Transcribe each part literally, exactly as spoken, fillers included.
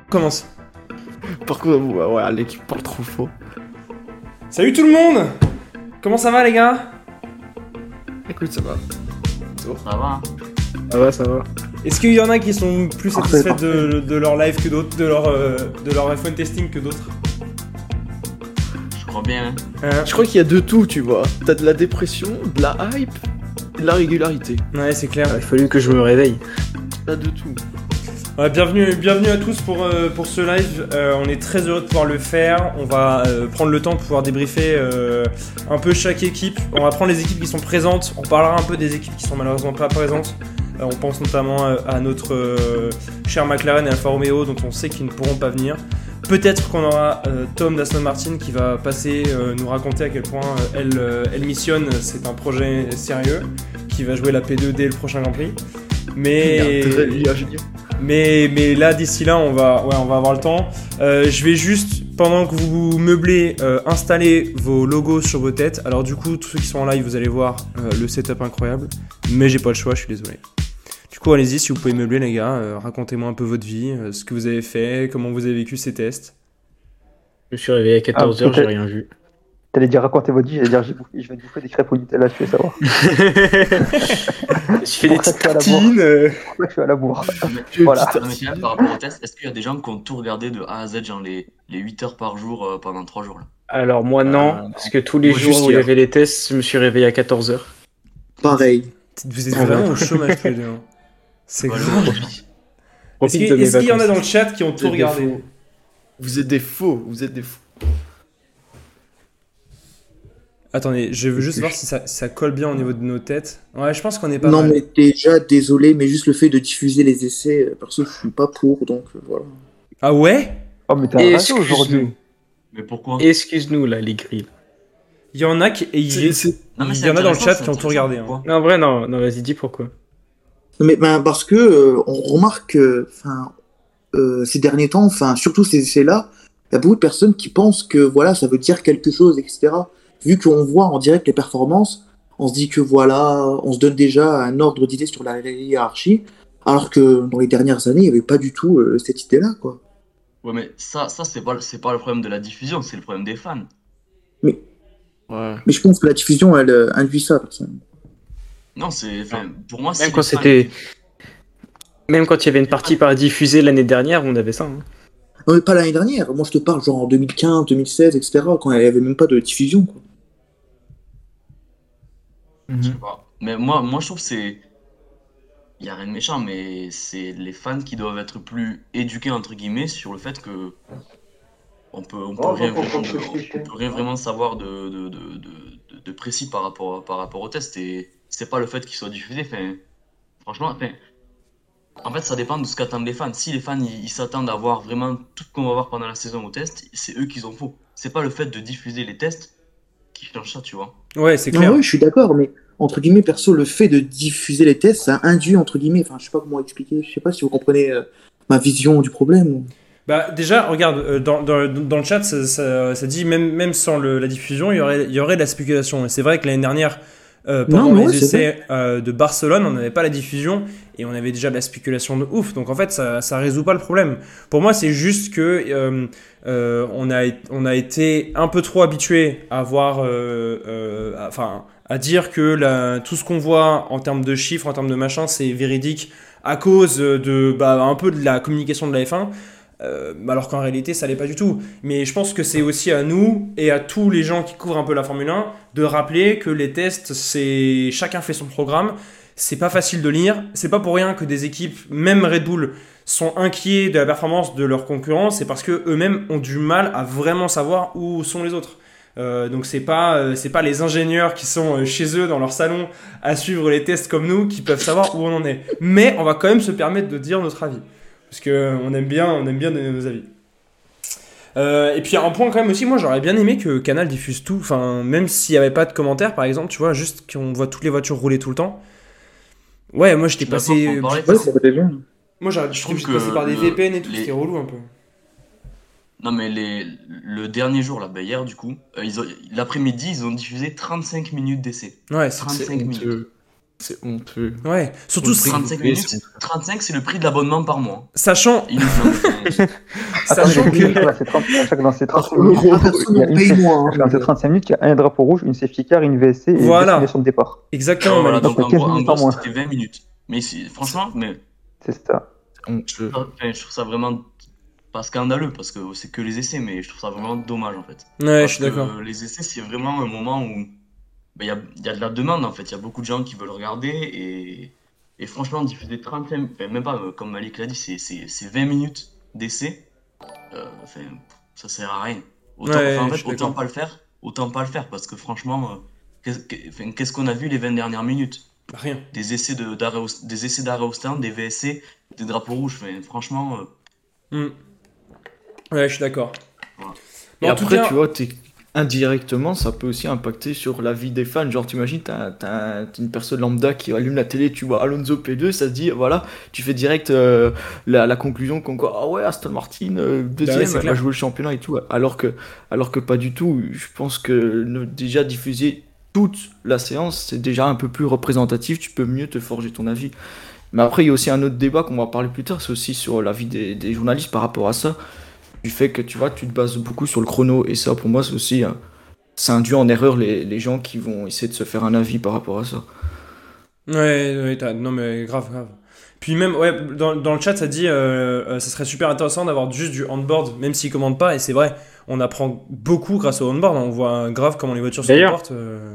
Commence. Par contre, ouais, ouais, l'équipe parle trop fort. Salut tout le monde. Comment ça va les gars? Écoute, ça va. Ça va, hein. Ça va, ça va. Est-ce qu'il y en a qui sont plus Parfait, satisfaits parfait. de, de leur live que d'autres, de leur, euh, de leur iPhone testing que d'autres? Je crois bien. Hein. Hein Je crois qu'il y a de tout, tu vois. T'as de la dépression, de la hype, et de la régularité. Ouais, c'est clair. Il a fallu que je me réveille. T'as de tout. Ouais, bienvenue, bienvenue à tous pour, euh, pour ce live. Euh, on est très heureux de pouvoir le faire. On va euh, prendre le temps de pouvoir débriefer euh, un peu chaque équipe. On va prendre les équipes qui sont présentes. On parlera un peu des équipes qui sont malheureusement pas présentes. Euh, on pense notamment à, à notre euh, cher McLaren et Alfa Romeo dont on sait qu'ils ne pourront pas venir. Peut-être qu'on aura euh, Tom d'Aston Martin qui va passer euh, nous raconter à quel point euh, elle, euh, elle missionne. C'est un projet sérieux qui va jouer la P deux dès le prochain Grand Prix. Mais... Il y a un très- il y a un génie. Mais, mais là, d'ici là, on va, ouais, on va avoir le temps. Euh, je vais juste, pendant que vous meublez, euh, installer vos logos sur vos têtes. Alors du coup, tous ceux qui sont en live, vous allez voir euh, le setup incroyable. Mais j'ai pas le choix, je suis désolé. Du coup, allez-y, si vous pouvez meubler, les gars. Euh, racontez-moi un peu votre vie, euh, ce que vous avez fait, comment vous avez vécu ces tests. Je me suis réveillé à quatorze heures, Ah, j'ai peut-être. rien vu. T'allais dire raconter votre vie, j'allais dire j'ai bouffé- je vais te bouffer des crêpes au Nutella, tu veux savoir. Je fais des Pour ça petites que je suis à la bourre. tartines. euh. C'est pour ça que je suis à la bourre. Tu- Voilà. tu- Non, mais sinon, par rapport au test, est-ce qu'il y a des gens qui ont tout regardé de A à Z, genre les, les huit heures par jour euh, pendant trois jours là? Alors moi non, Euh, parce que tous les moi, jours juste où il y hier. avait les tests, je me suis réveillé à quatorze heures. Pareil. Vous êtes Ah, vraiment ouais. au chômage tous les deux. hein. C'est Voilà. grave. Est-ce qu'il est-ce qu'il y en a dans le chat qui ont Vous tout êtes des regardé? faux. Vous êtes des faux, vous êtes des faux. Attendez, je veux juste voir si ça, ça colle bien au niveau de nos têtes. Ouais, je pense qu'on est pas Non, mal. mais déjà, désolé, mais juste le fait de diffuser les essais, euh, perso, je suis pas pour, donc euh, voilà. Ah ouais? Oh, mais t'as un radio aujourd'hui. Excuse-nous. Mais pourquoi? Excuse-nous là, les grilles. Il y en a qui... et il- C'est- c'est- Non, mais il c'est y en a dans le intéressant, chat c'est qui ont tout intéressant, regardé. hein. pourquoi? Non, en vrai, non, non vas-y, dis pourquoi. Non, mais ben, parce que euh, on remarque que, enfin, euh, ces derniers temps, enfin, surtout ces essais-là, il y a beaucoup de personnes qui pensent que voilà, ça veut dire quelque chose, et cetera. Vu qu'on voit en direct les performances, on se dit que voilà, on se donne déjà un ordre d'idée sur la hiérarchie, alors que dans les dernières années, il n'y avait pas du tout euh, cette idée-là, quoi. Ouais, mais ça, ça c'est pas, c'est pas le problème de la diffusion, c'est le problème des fans. Ouais. Mais je pense que la diffusion, elle euh, induit ça, personnellement. Non, c'est. enfin, Pour moi, Même si quand les fans- c'était, même quand il y avait une partie par diffusée l'année dernière, on avait ça. hein. Non, mais pas l'année dernière. Moi, je te parle genre en deux mille quinze, deux mille seize, et cetera, quand il n'y avait même pas de diffusion, quoi. Je sais pas. Mais moi, moi, je trouve que c'est. Il y a rien de méchant, mais c'est les fans qui doivent être plus éduqués, entre guillemets, sur le fait que. On peut, on peut, Oh, rien, bon, vraiment, bon, de- bon, on peut rien vraiment savoir de, de, de, de, de- de précis par rapport, par rapport au test. Et c'est pas le fait qu'il soit diffusé. Enfin, franchement, enfin, en fait, ça dépend de ce qu'attendent les fans. Si les fans ils ils s'attendent à voir vraiment tout ce qu'on va voir pendant la saison au test, c'est eux qui ont faux. C'est pas le fait de diffuser les tests qui change ça, tu vois. Ouais, c'est Non, clair. oui, je suis d'accord, mais entre guillemets, perso, le fait de diffuser les tests, ça induit, entre guillemets, enfin, je sais pas comment expliquer, je sais pas si vous comprenez euh, ma vision du problème. Bah déjà, regarde, euh, dans, dans, dans le chat, ça, ça, ça dit même, même sans le- la diffusion, il y aurait, il y aurait de la spéculation. Et c'est vrai que l'année dernière, euh, pendant Non, mais les ouais, c'est essais euh, de Barcelone, on n'avait pas la diffusion et on avait déjà de la spéculation de ouf. Donc en fait, ça, ça résout pas le problème. Pour moi, c'est juste que euh, euh, on, a, on a été un peu trop habitué à voir, euh, euh, à- enfin, à dire que la, tout ce qu'on voit en termes de chiffres, en termes de machin, c'est véridique à cause de bah, un peu de la communication de la F un. Euh, alors qu'en réalité ça l'est pas du tout, mais je pense que c'est aussi à nous et à tous les gens qui couvrent un peu la Formule un de rappeler que les tests, c'est chacun fait son programme, c'est pas facile de lire, c'est pas pour rien que des équipes, même Red Bull, sont inquiets de la performance de leurs concurrents, c'est parce que eux-mêmes ont du mal à vraiment savoir où sont les autres. Euh, donc c'est pas euh, c'est pas les ingénieurs qui sont euh, chez eux dans leur salon à suivre les tests comme nous qui peuvent savoir où on en est, mais on va quand même se permettre de dire notre avis. Parce qu'on aime bien, on aime bien donner nos avis. Euh, et puis un point quand même aussi, moi j'aurais bien aimé que Canal diffuse tout, enfin même s'il n'y avait pas de commentaires par exemple, tu vois, juste qu'on voit toutes les voitures rouler tout le temps. Ouais, moi j'étais Je suis d'accord passé, pour en parler. Ouais, ça peut être bien. moi j'aurais, Je je trouve trouve passé que par des le- V P N et tout, les- c'était relou un peu. Non, mais les, le dernier jour, là, bah, hier, du coup, euh, ils ont- l'après-midi, ils ont diffusé trente-cinq minutes d'essai. Ouais, c'est, trente-cinq c'est- minutes. C'est honteux. Ouais, surtout Oui, si- trente-cinq Oui, minutes, c'est- trente-cinq c'est le prix de l'abonnement par mois. sachant, Il nous fait- Attends, sachant j'ai oublié, que. dans ces trente dans ces trente-cinq euros, minutes, ah, personne il y a n'en une paye safety- moins. dans ces trente-cinq minutes, il y a un drapeau rouge, une safety car, une V S C et Voilà. deux simulations de départ. Exactement, voilà, Malik. donc Donc, en quinze gros, en minutes gros, en moins. c'était vingt minutes. Mais c'est- franchement, mais, C'est ça. Honteux. enfin, je trouve ça vraiment pas scandaleux parce que c'est que les essais, mais je trouve ça vraiment dommage en fait. Ouais, je Parce suis d'accord. que les essais, c'est vraiment un moment où ben, il y a, il y a de la demande en fait. Il y a beaucoup de gens qui veulent regarder et, et franchement, diffuser trente-cinq, enfin, même pas, euh, comme Malik l'a dit, c'est- c'est c'est vingt minutes d'essai. Euh, enfin, ça sert à rien. Autant, Ouais, enfin, en je fait, suis autant d'accord. pas le faire, autant pas le faire parce que franchement, euh, qu'est-ce que- enfin, qu'est-ce qu'on a vu les vingt dernières minutes? Rien. Des essais de- d'arrêt au, des essais d'arrêt au stand, des V S C, des drapeaux rouges. Enfin, franchement, euh, Hmm. Ouais, je suis d'accord. Voilà. Mais Et en tout après, cas- tu vois, t'es- indirectement, ça peut aussi impacter sur la vie des fans. Genre, t'imagines, t'as, t'as une personne lambda qui allume la télé, tu vois Alonso P deux, ça se dit, voilà, tu fais direct euh, la, la conclusion qu'on quoi, ah ouais, Aston Martin, euh, deuxième, Bah ouais, c'est elle clair. va jouer le championnat et tout. Alors que, alors que pas du tout. Je pense que ne- déjà diffuser toute la séance, c'est déjà un peu plus représentatif, tu peux mieux te forger ton avis. Mais après, il y a aussi un autre débat qu'on va parler plus tard, c'est aussi sur l'avis des, des journalistes par rapport à ça. Du fait que tu vois, tu te bases beaucoup sur le chrono, et ça pour moi c'est aussi, euh, ça induit en erreur les, les gens qui vont essayer de se faire un avis par rapport à ça. Ouais, ouais, t'as- non mais grave, grave. Puis même, ouais, dans, dans le chat, ça dit, euh, euh, ça serait super intéressant d'avoir juste du handboard, même s'ils commandent pas, et c'est vrai, on apprend beaucoup grâce au handboard, on voit grave comment les voitures se D'ailleurs- comportent. euh,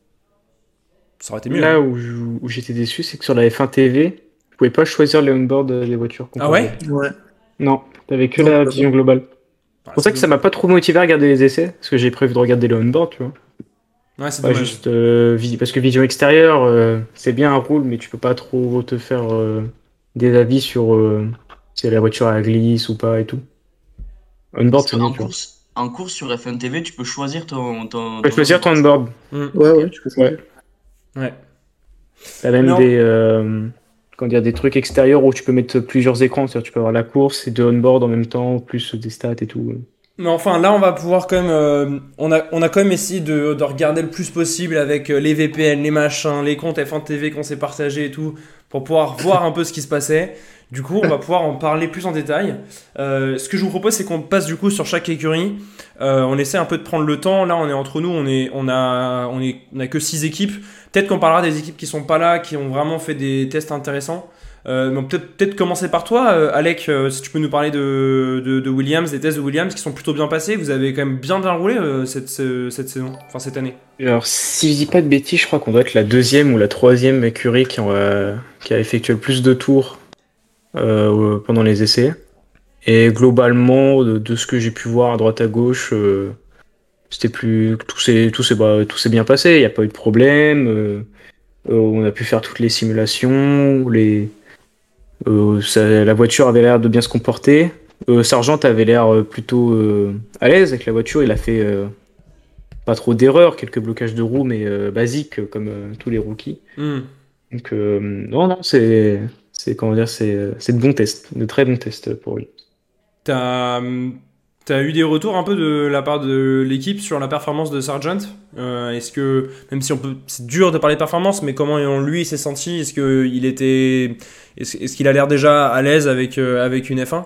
Ça aurait été mieux. Là hein. où, je- où j'étais déçu, c'est que sur la F un T V, tu pouvais pas choisir les onboard euh, des voitures. Ah ouais Ouais. Non, t'avais que Non, la pas vision globale. Ah, C'est pour ça que ça m'a pas trop motivé à regarder les essais, parce que j'ai prévu de regarder les onboard, tu vois. Ouais, c'est Pas dommage. juste euh, vis- parce que vision extérieure, euh, c'est bien un rôle, mais tu peux pas trop te faire euh, des avis sur euh, si la voiture elle glisse ou pas et tout. Onboard, parce c'est mieux, qu'en tu vois. course, en course sur F un T V, tu peux choisir ton. ton Tu peux choisir ton onboard. Hmm. Ouais, ouais, tu peux choisir. Ouais. T'as même Mais en- des, euh, comment dire, des trucs extérieurs où tu peux mettre plusieurs écrans, c'est-à-dire tu peux avoir la course et deux onboard en même temps, plus des stats et tout. Mais enfin, là, on va pouvoir quand même. euh, on, a, on a quand même essayé de, de regarder le plus possible avec euh, les V P N, les machins, les comptes F un T V qu'on s'est partagés et tout, pour pouvoir voir un peu ce qui se passait. Du coup, on va pouvoir en parler plus en détail. Euh, ce que je vous propose, c'est qu'on passe du coup sur chaque écurie. Euh, on essaie un peu de prendre le temps. Là, on est entre nous, on est, on a, on est, on a que six équipes. Peut-être qu'on parlera des équipes qui sont pas là, qui ont vraiment fait des tests intéressants. Euh, donc peut-être peut-être commencer par toi, euh, Alec, euh, si tu peux nous parler de, de, de Williams, des tests de Williams qui sont plutôt bien passés. Vous avez quand même bien bien roulé euh, cette, ce- cette saison, enfin cette année. Alors, si je dis pas de bêtises, je crois qu'on doit être la deuxième ou la troisième écurie qui, a, qui a effectué le plus de tours euh, pendant les essais. Et globalement, de, de ce que j'ai pu voir à droite à gauche, euh, c'était plus tout s'est tout s'est bah, tout s'est bien passé. Il n'y a pas eu de problème. euh, euh, on a pu faire toutes les simulations. Les euh, ça- la voiture avait l'air de bien se comporter. Euh, Sargent avait l'air euh, plutôt euh, à l'aise avec la voiture. Il a fait euh, pas trop d'erreurs, quelques blocages de roues, mais euh, basiques euh, comme euh, tous les rookies. Hmm. Donc euh, non, non, c'est c'est comment dire, c'est euh, c'est de bons tests, de très bons tests pour lui. T'as t'as eu des retours un peu de la part de l'équipe sur la performance de Sargent. Euh, Est-ce que, même si on peut, c'est dur de parler de performance, mais comment lui il s'est senti? Est-ce que il était, est-ce, est-ce qu'il a l'air déjà à l'aise avec euh, avec une F un?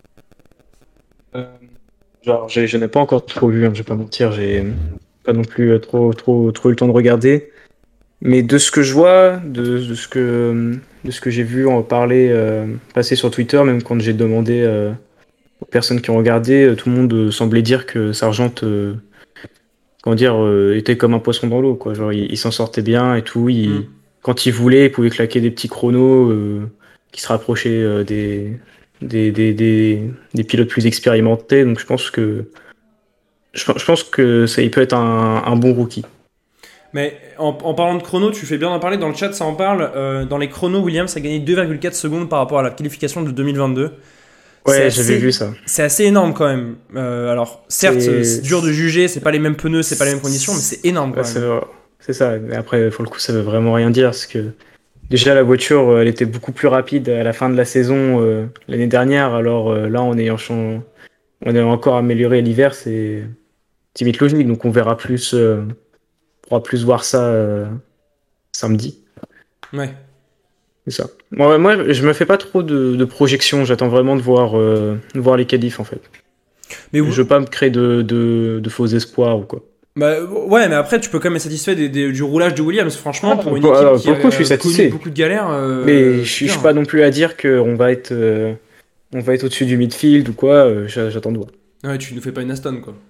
Genre, j'ai- je n'ai pas encore trop vu, hein, je vais pas mentir, j'ai pas non plus euh, trop trop trop eu le temps de regarder. Mais de ce que je vois, de, de ce que de ce que j'ai vu en parler euh, passer sur Twitter, même quand j'ai demandé euh, aux personnes qui ont regardé, euh, tout le monde euh, semblait dire que Sargent, euh, comment dire, euh, était comme un poisson dans l'eau, quoi. Genre, il, il s'en sortait bien et tout. Il, Mm. Quand il voulait, il pouvait claquer des petits chronos euh, qui se rapprochaient euh, des, des, des, des, des pilotes plus expérimentés. Donc, je pense que je, je pense que ça, il peut être un, un bon rookie. Mais en, en parlant de chrono, tu fais bien d'en parler, dans le chat ça en parle. Euh, dans les chronos, Williams a gagné deux virgule quatre secondes par rapport à la qualification de deux mille vingt-deux. C'est Ouais, assez- j'avais vu ça. C'est assez énorme quand même. Euh, alors, certes, C'est- c'est dur de juger, c'est pas les mêmes pneus, c'est pas les mêmes conditions, mais c'est énorme quand Ouais, c'est même. c'est ça. Mais après, pour le coup, ça veut vraiment rien dire parce que déjà la voiture, euh, elle était beaucoup plus rapide à la fin de la saison euh, l'année dernière. Alors euh, là, en ayant chan- on a encore amélioré l'hiver, c'est limite logique. Donc on verra plus, euh, on pourra plus voir ça euh, samedi. Ouais. C'est ça. Moi, moi, je me fais pas trop de, de projections. J'attends vraiment de voir, euh, de voir les qualifs en fait. Mais vous- Je veux pas me créer de, de, de faux espoirs ou quoi. Bah, ouais, mais après, tu peux quand même être satisfait des- des- du roulage de Williams. Franchement, Ah, pour une pour- équipe alors, qui pour a le coup, je suis euh, connu satisfait. beaucoup de galères, euh, Mais je c'est suis je bien. suis pas non plus à dire qu'on va être, euh, on va être au-dessus du midfield ou quoi. euh, j'a- J'attends de voir. Ouais, tu nous fais pas une Aston, quoi.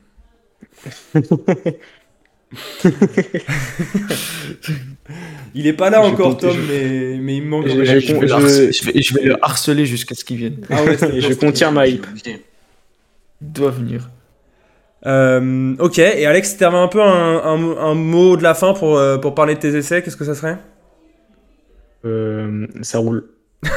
Il est pas là Je encore, compte- Tom, je- mais, mais il me manque. Je- un peu. je- je, vais le harceler, je vais- je vais le harceler jusqu'à ce qu'il vienne. Ah ouais, c'est Et je bon. contiens ma hype. Obligé. Il doit venir. Euh, ok, et Alex, si t'avais un peu un, un- un mot de la fin pour, euh, pour parler de tes essais, qu'est-ce que ça serait? Euh, ça roule.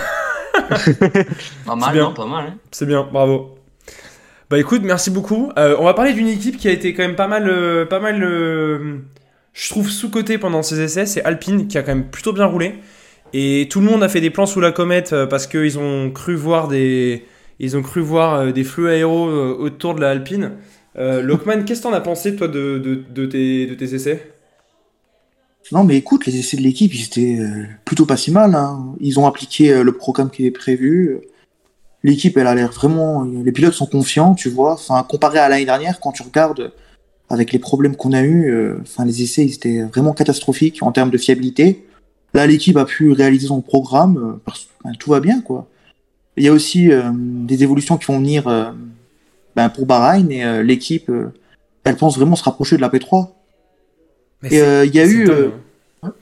Pas mal, bien. non, pas mal. Hein. C'est bien, bravo. Bah écoute, merci beaucoup. Euh, on va parler d'une équipe qui a été quand même pas mal, euh, pas mal, euh, je trouve sous-cotée pendant ces essais. C'est Alpine qui a quand même plutôt bien roulé. Et tout le monde a fait des plans sous la comète euh, parce qu'ils ont cru voir des, ils ont cru voir euh, des flux aéros euh, autour de la Alpine. Euh, Lokman, qu'est-ce que t'en as pensé toi de, de, de tes, de tes essais? Non, mais écoute, les essais de l'équipe, ils étaient euh, plutôt pas si mal, hein. Ils ont appliqué euh, le programme qui est prévu. L'équipe, elle a l'air vraiment. Les pilotes sont confiants, tu vois. Enfin, comparé à l'année dernière, quand tu regardes avec les problèmes qu'on a eus, euh, enfin, les essais, ils étaient vraiment catastrophiques en termes de fiabilité. Là, l'équipe a pu réaliser son programme, euh, parce que ben, tout va bien, quoi. Il y a aussi euh, des évolutions qui vont venir euh, ben, pour Bahreïn et euh, l'équipe, euh, elle pense vraiment se rapprocher de la P trois. Mais Et c'est- euh, il y a c'est eu. dingue, euh, hein.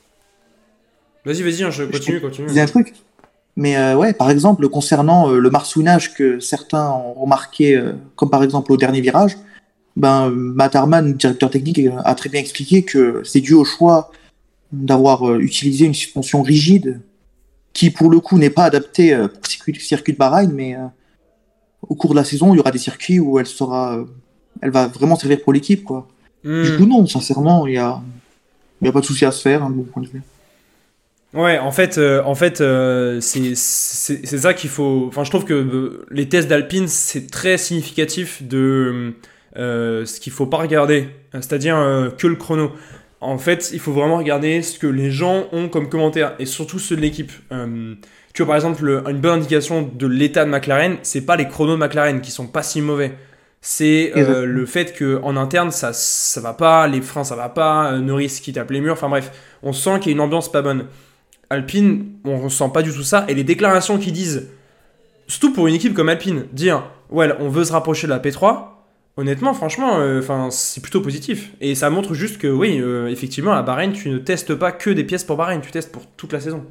Vas-y, vas-y, hein, je continue, continue. disais un truc. Mais euh, ouais, par exemple, concernant euh, le marsouinage que certains ont remarqué, euh, comme par exemple au dernier virage, ben, Matt Harman, directeur technique, euh, a très bien expliqué que c'est dû au choix d'avoir euh, utilisé une suspension rigide qui, pour le coup, n'est pas adaptée euh, pour le circuit, circuit de Bahreïn, mais euh, au cours de la saison, il y aura des circuits où elle sera, euh, elle va vraiment servir pour l'équipe, quoi. Hmm. Du coup, non, sincèrement, il y a, il y a pas de souci à se faire, hein, de mon point de vue. Ouais, en fait, euh, en fait, euh, c'est c'est c'est ça qu'il faut. Enfin, je trouve que euh, les tests d'Alpine c'est très significatif de euh, ce qu'il faut pas regarder, c'est-à-dire euh, que le chrono. En fait, il faut vraiment regarder ce que les gens ont comme commentaire et surtout ceux de l'équipe. Euh, tu vois, par exemple, le- une bonne indication de l'état de McLaren, c'est pas les chronos de McLaren qui sont pas si mauvais. C'est euh, Exactement. le fait que en interne ça ça va pas, les freins ça va pas, euh, Norris qui tape les murs. Enfin bref, on sent qu'il y a une ambiance pas bonne. Alpine, on ressent pas du tout ça. Et les déclarations qui disent, surtout pour une équipe comme Alpine, dire ouais, on veut se rapprocher de la P trois, honnêtement, franchement, euh, 'fin, c'est plutôt positif. Et ça montre juste que oui, euh, effectivement, à Bahreïn, tu ne testes pas que des pièces pour Bahreïn, tu testes pour toute la saison.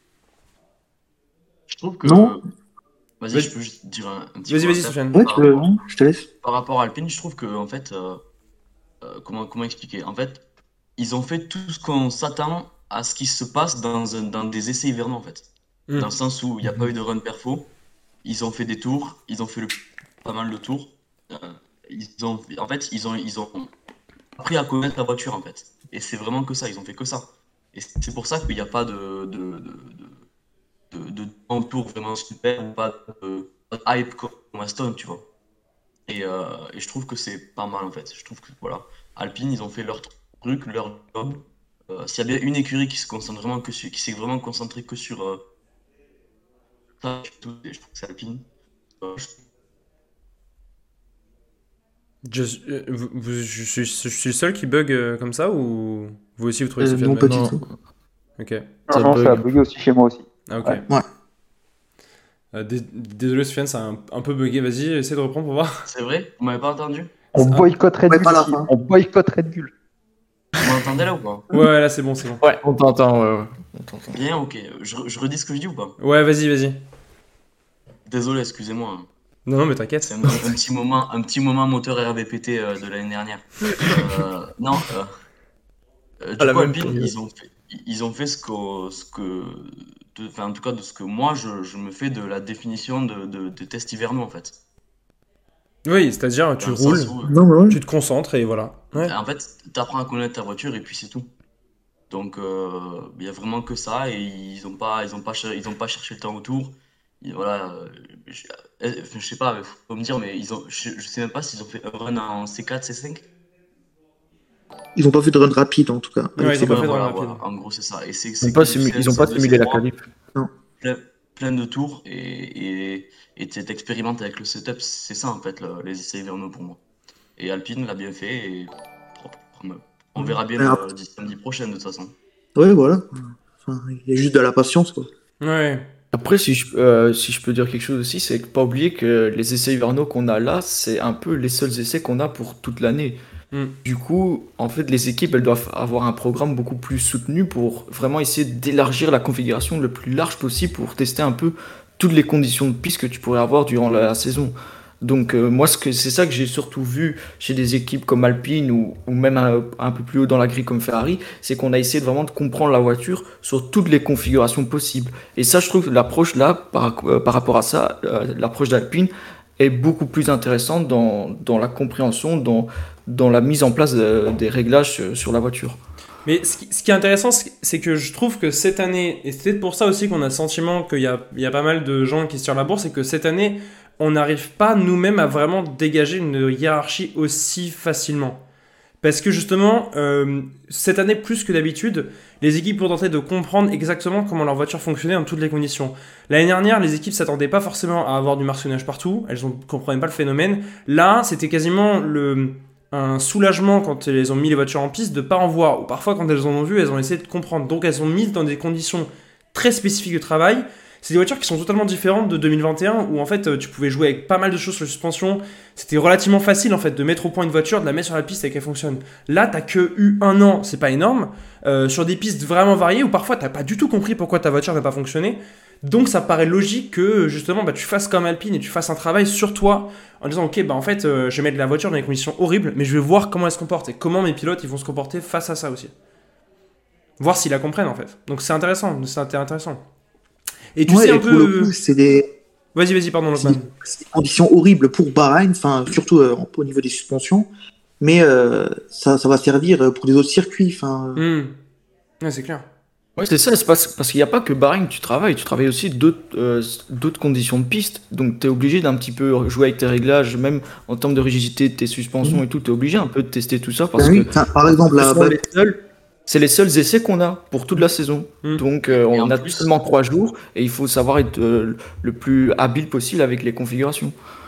Je trouve que. Non. Vas-y, Vas-y. je peux juste dire un, un petit Vas-y, mot vas-y, à ça. Sofiane. Ouais, Par tu veux, rapport- hein, je te laisse. Par rapport à Alpine, je trouve que, en fait, euh, euh, comment, comment expliquer? En fait, ils ont fait tout ce qu'on s'attend à ce qui se passe dans, un- dans des essais hivernaux, en fait. Mm. Dans le sens où il n'y a pas eu de run perfo, ils ont fait des tours, ils ont fait le, pas mal de tours. Euh, ils ont, en fait, ils ont, ils ont appris à connaître la voiture, en fait. Et c'est vraiment que ça, ils ont fait que ça. Et c'est pour ça qu'il n'y a pas de, de, de, de, de, de grand tour vraiment super ou pas de, pas de hype comme Aston, tu vois. Et, euh, et je trouve que c'est pas mal en fait. Je trouve que voilà, Alpine, ils ont fait leur truc, leur job. Euh, S'il y a bien une écurie qui se concentre vraiment que sur, qui s'est vraiment concentrée que sur euh, ça, tout, et je trouve que c'est Alpine. Euh, je- Je, euh, vous- vous- je suis je suis le seul qui bug euh, comme ça ou vous aussi vous trouvez Euh, Sofiane non, de pas même du Non. tout. Ok. Ça Non, non, ça a bug. bugué aussi chez moi aussi. Ah, ok. Ouais. Ouais. Euh, dés- désolé Sofiane, ça a un, un peu bugué. Vas-y, essaie de reprendre pour voir. C'est vrai? Vous m'avez pas entendu? On Ah. boycotte Red Ouais, Bull pas la ici. fin. On boycotte Red Bull. Vous m'entendez là ou pas? Ouais, ouais, là c'est bon, c'est bon. Ouais, on t'entend, ouais, ouais. On t'entend. Bien, ok. Je, je redis ce que je dis ou pas? Ouais, vas-y, vas-y. Désolé, excusez-moi. hein. Non, non, mais t'inquiète. C'est un, un petit moment, un petit moment moteur R B P T euh, de l'année dernière. Euh, non. Euh, euh, À du la coup, même Alpine, période. ils ont fait, ils ont fait ce que, ce que, de- enfin, en tout cas, de ce que moi je, je me fais de la définition de, de, de tests hivernaux en fait. Oui, c'est-à-dire tu Dans le roules, sens où, euh, Non, mais ouais. tu te concentres et voilà. Ouais. en fait, t'apprends à connaître ta voiture et puis c'est tout. Donc, euh, il y a vraiment que ça et ils ont pas, ils ont pas, cher- ils ont pas cherché le temps autour. Et voilà, euh, je, euh, je sais pas, faut me dire, mais ils ont, je, je sais même pas s'ils ont fait un run en C quatre, C cinq. ils ont pas fait de run rapide en tout cas. avec Ouais, ils ces ont pas gars. fait de voilà, run rapide. voilà. En gros, c'est ça. Et c'est Ils c'est n'ont pas, que du simu- C- ils ont pas C deux, simulé la C trois, qualif. plein, plein de tours et et et t'expérimentes avec le setup. C'est ça en fait le- les essais hivernaux pour moi. Et Alpine l'a bien fait et propre. On verra bien Ouais, le après- d'ici samedi prochain de toute façon. Ouais, voilà. Enfin, il y a juste de la patience, quoi. Ouais. Après, si je, euh, si je peux dire quelque chose aussi, c'est que pas oublier que les essais hivernaux qu'on a là, c'est un peu les seuls essais qu'on a pour toute l'année. Mm. Du coup, en fait, les équipes, elles doivent avoir un programme beaucoup plus soutenu pour vraiment essayer d'élargir la configuration le plus large possible pour tester un peu toutes les conditions de piste que tu pourrais avoir durant la saison. Donc, euh, moi, ce que, c'est ça que j'ai surtout vu chez des équipes comme Alpine ou, ou même un, un peu plus haut dans la grille comme Ferrari, c'est qu'on a essayé de vraiment de comprendre la voiture sur toutes les configurations possibles. Et ça, je trouve que l'approche là, par, euh, par rapport à ça, euh, l'approche d'Alpine est beaucoup plus intéressante dans, dans la compréhension, dans, dans la mise en place de- des réglages sur, sur la voiture. Mais ce qui, ce qui est intéressant, c'est c'est que je trouve que cette année, et c'est peut-être pour ça aussi qu'on a le sentiment qu'il y a, il y a pas mal de gens qui se tirent la bourse, c'est que cette année, on n'arrive pas nous-mêmes à vraiment dégager une hiérarchie aussi facilement. Parce que justement, euh, cette année, plus que d'habitude, les équipes ont tenté de comprendre exactement comment leur voiture fonctionnait dans toutes les conditions. L'année dernière, les équipes s'attendaient pas forcément à avoir du martionnage partout, elles ne comprenaient pas le phénomène. Là, c'était quasiment le, un soulagement quand elles ont mis les voitures en piste de pas en voir. Ou parfois, quand elles en ont vu, elles ont essayé de comprendre. Donc, elles ont mis dans des conditions très spécifiques de travail. C'est des voitures qui sont totalement différentes de deux mille vingt et un où en fait euh, tu pouvais jouer avec pas mal de choses sur la suspension. C'était relativement facile en fait de mettre au point une voiture, de la mettre sur la piste et qu'elle fonctionne. Là, t'as que eu un an, c'est pas énorme, euh, sur des pistes vraiment variées où parfois t'as pas du tout compris pourquoi ta voiture n'a pas fonctionné. Donc ça paraît logique que justement bah, tu fasses comme Alpine et tu fasses un travail sur toi en disant ok bah en fait euh, je vais mettre la voiture dans des conditions horribles mais je vais voir comment elle se comporte et comment mes pilotes ils vont se comporter face à ça aussi. Voir s'ils la comprennent en fait. Donc c'est intéressant, c'est intéressant. Et tu Ouais, sais un et pour peu. le coup, c'est des, Vas-y, vas-y, pardon, c'est Lokman. des- c'est des conditions horribles pour Bahreïn, enfin, surtout euh, au niveau des suspensions. Mais euh, ça, ça va servir pour les autres circuits. Enfin, Hmm. Ouais, c'est clair. Ouais, c'est ça, c'est parce, parce qu'il n'y a pas que Bahreïn que tu travailles, tu travailles aussi d'autres euh, d'autres conditions de piste. Donc tu es obligé d'un petit peu jouer avec tes réglages, même en termes de rigidité de tes suspensions et tout, tu es obligé un peu de tester tout ça parce ben oui, que enfin, par exemple, ce la, sont les seuls- c'est les seuls essais qu'on a pour toute la saison. Mm. Donc euh, Et on en a plus- seulement trois jours et il faut savoir être euh, le plus habile possible avec les configurations.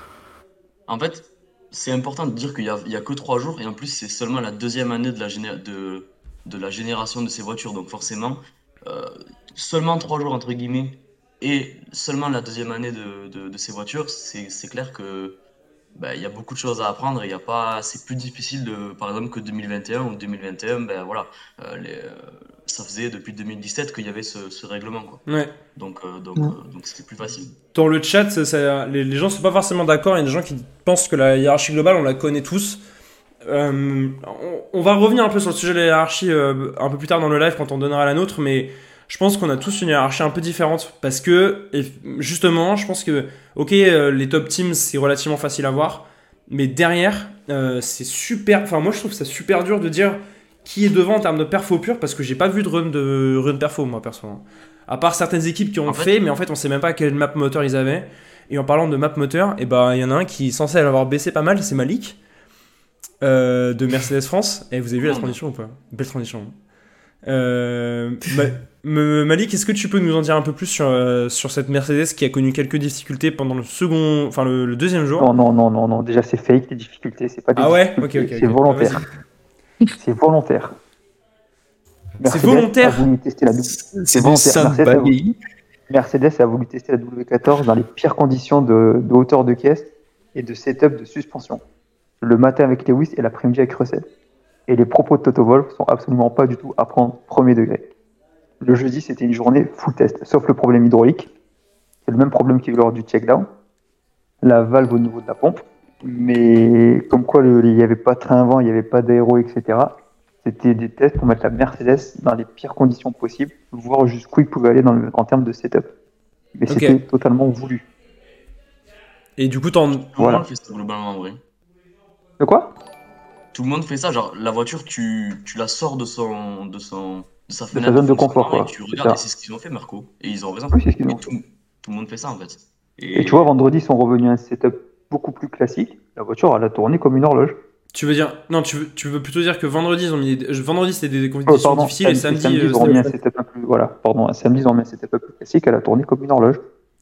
En fait, c'est important de dire qu'il y a, il y a que trois jours et en plus c'est seulement la deuxième année de la, géné- de, de la génération de ces voitures. Donc forcément, euh, seulement trois jours entre guillemets et seulement la deuxième année de, de, de ces voitures, c'est, c'est clair que ben, il y a beaucoup de choses à apprendre et il y a pas, c'est plus difficile de, par exemple que deux mille vingt et un ou deux mille vingt et un, ben voilà, euh, les, euh, ça faisait depuis deux mille dix-sept qu'il y avait ce, ce règlement quoi. Ouais. Donc euh, donc Ouais. euh, donc c'était plus facile. Dans le chat, ça- ça- les, les gens sont pas forcément d'accord. Il y a des gens qui pensent que la hiérarchie globale, on la connaît tous. Euh, on, on va revenir un peu sur le sujet de la hiérarchie euh, un peu plus tard dans le live quand on donnera la nôtre, mais je pense qu'on a tous une hiérarchie un peu différente parce que, et justement, je pense que, ok, euh, les top teams, c'est relativement facile à voir, mais derrière, euh, c'est super. Enfin, moi, je trouve ça super dur de dire qui est devant en termes de perfo pur parce que j'ai pas vu de run, de run perfo, moi, perso. hein. À part certaines équipes qui ont En fait- fait, mais en fait, on sait même pas quel map moteur ils avaient. Et en parlant de map moteur, et ben, il y en a un qui est censé avoir baissé pas mal, c'est Malik. Euh, de Mercedes France. Et vous avez vu la Oh, transition ou pas? Belle transition. Euh, Ma- M- Malik, est-ce que tu peux nous en dire un peu plus sur, euh, sur cette Mercedes qui a connu quelques difficultés pendant le second, enfin le, le deuxième jour? Non, non, non, non, non. Déjà, c'est fake, les difficultés. C'est pas des Ah ouais? Ok, difficultés, ok. c'est ok. volontaire. Vas-y. C'est volontaire. C'est Mercedes volontaire? a voulu tester la double- C'est volontaire. du saint Mercedes a voulu- balayé. Mercedes a voulu tester la W quatorze dans les pires conditions de, de hauteur de caisse et de setup de suspension. Le matin avec Lewis et l'après-midi avec Russell. Et les propos de Toto Wolff sont absolument pas du tout à prendre premier degré. Le jeudi, c'était une journée full test, sauf le problème hydraulique. C'est le même problème qu'il y a eu lors du check-down. La valve au niveau de la pompe. Mais comme quoi, le- il n'y avait pas de train vent, il n'y avait pas d'aéro, et cetera. C'était des tests pour mettre la Mercedes dans les pires conditions possibles, voir jusqu'où il pouvait aller dans le- en termes de setup. Mais Ok. c'était totalement voulu. Et du coup, t'en... Tout le Voilà. monde fait ça globalement en vrai. De quoi? Tout le monde fait ça, genre la voiture, tu, tu la sors de son, de son, de sa sa fenêtre zone de fonctionnement confort, quoi. et tu C'est regardes, ça. et c'est ce qu'ils ont fait, Marco. Et ils ont raison. Oui, c'est ce qu'ils Et ont tout, tout le monde fait ça en fait. Et tu vois, vendredi, ils sont revenus à un setup beaucoup plus classique. La voiture, elle a tourné comme une horloge. Tu veux dire, non, tu veux, tu veux plutôt dire que vendredi, ils ont mis des- vendredi c'était des Oh, compétitions pardon, difficiles et samedi, samedi, samedi, euh, ils ont mis un c'était- setup un peu, voilà, pardon, samedi, ils ont mis un setup un peu classique, elle a tourné comme une horloge.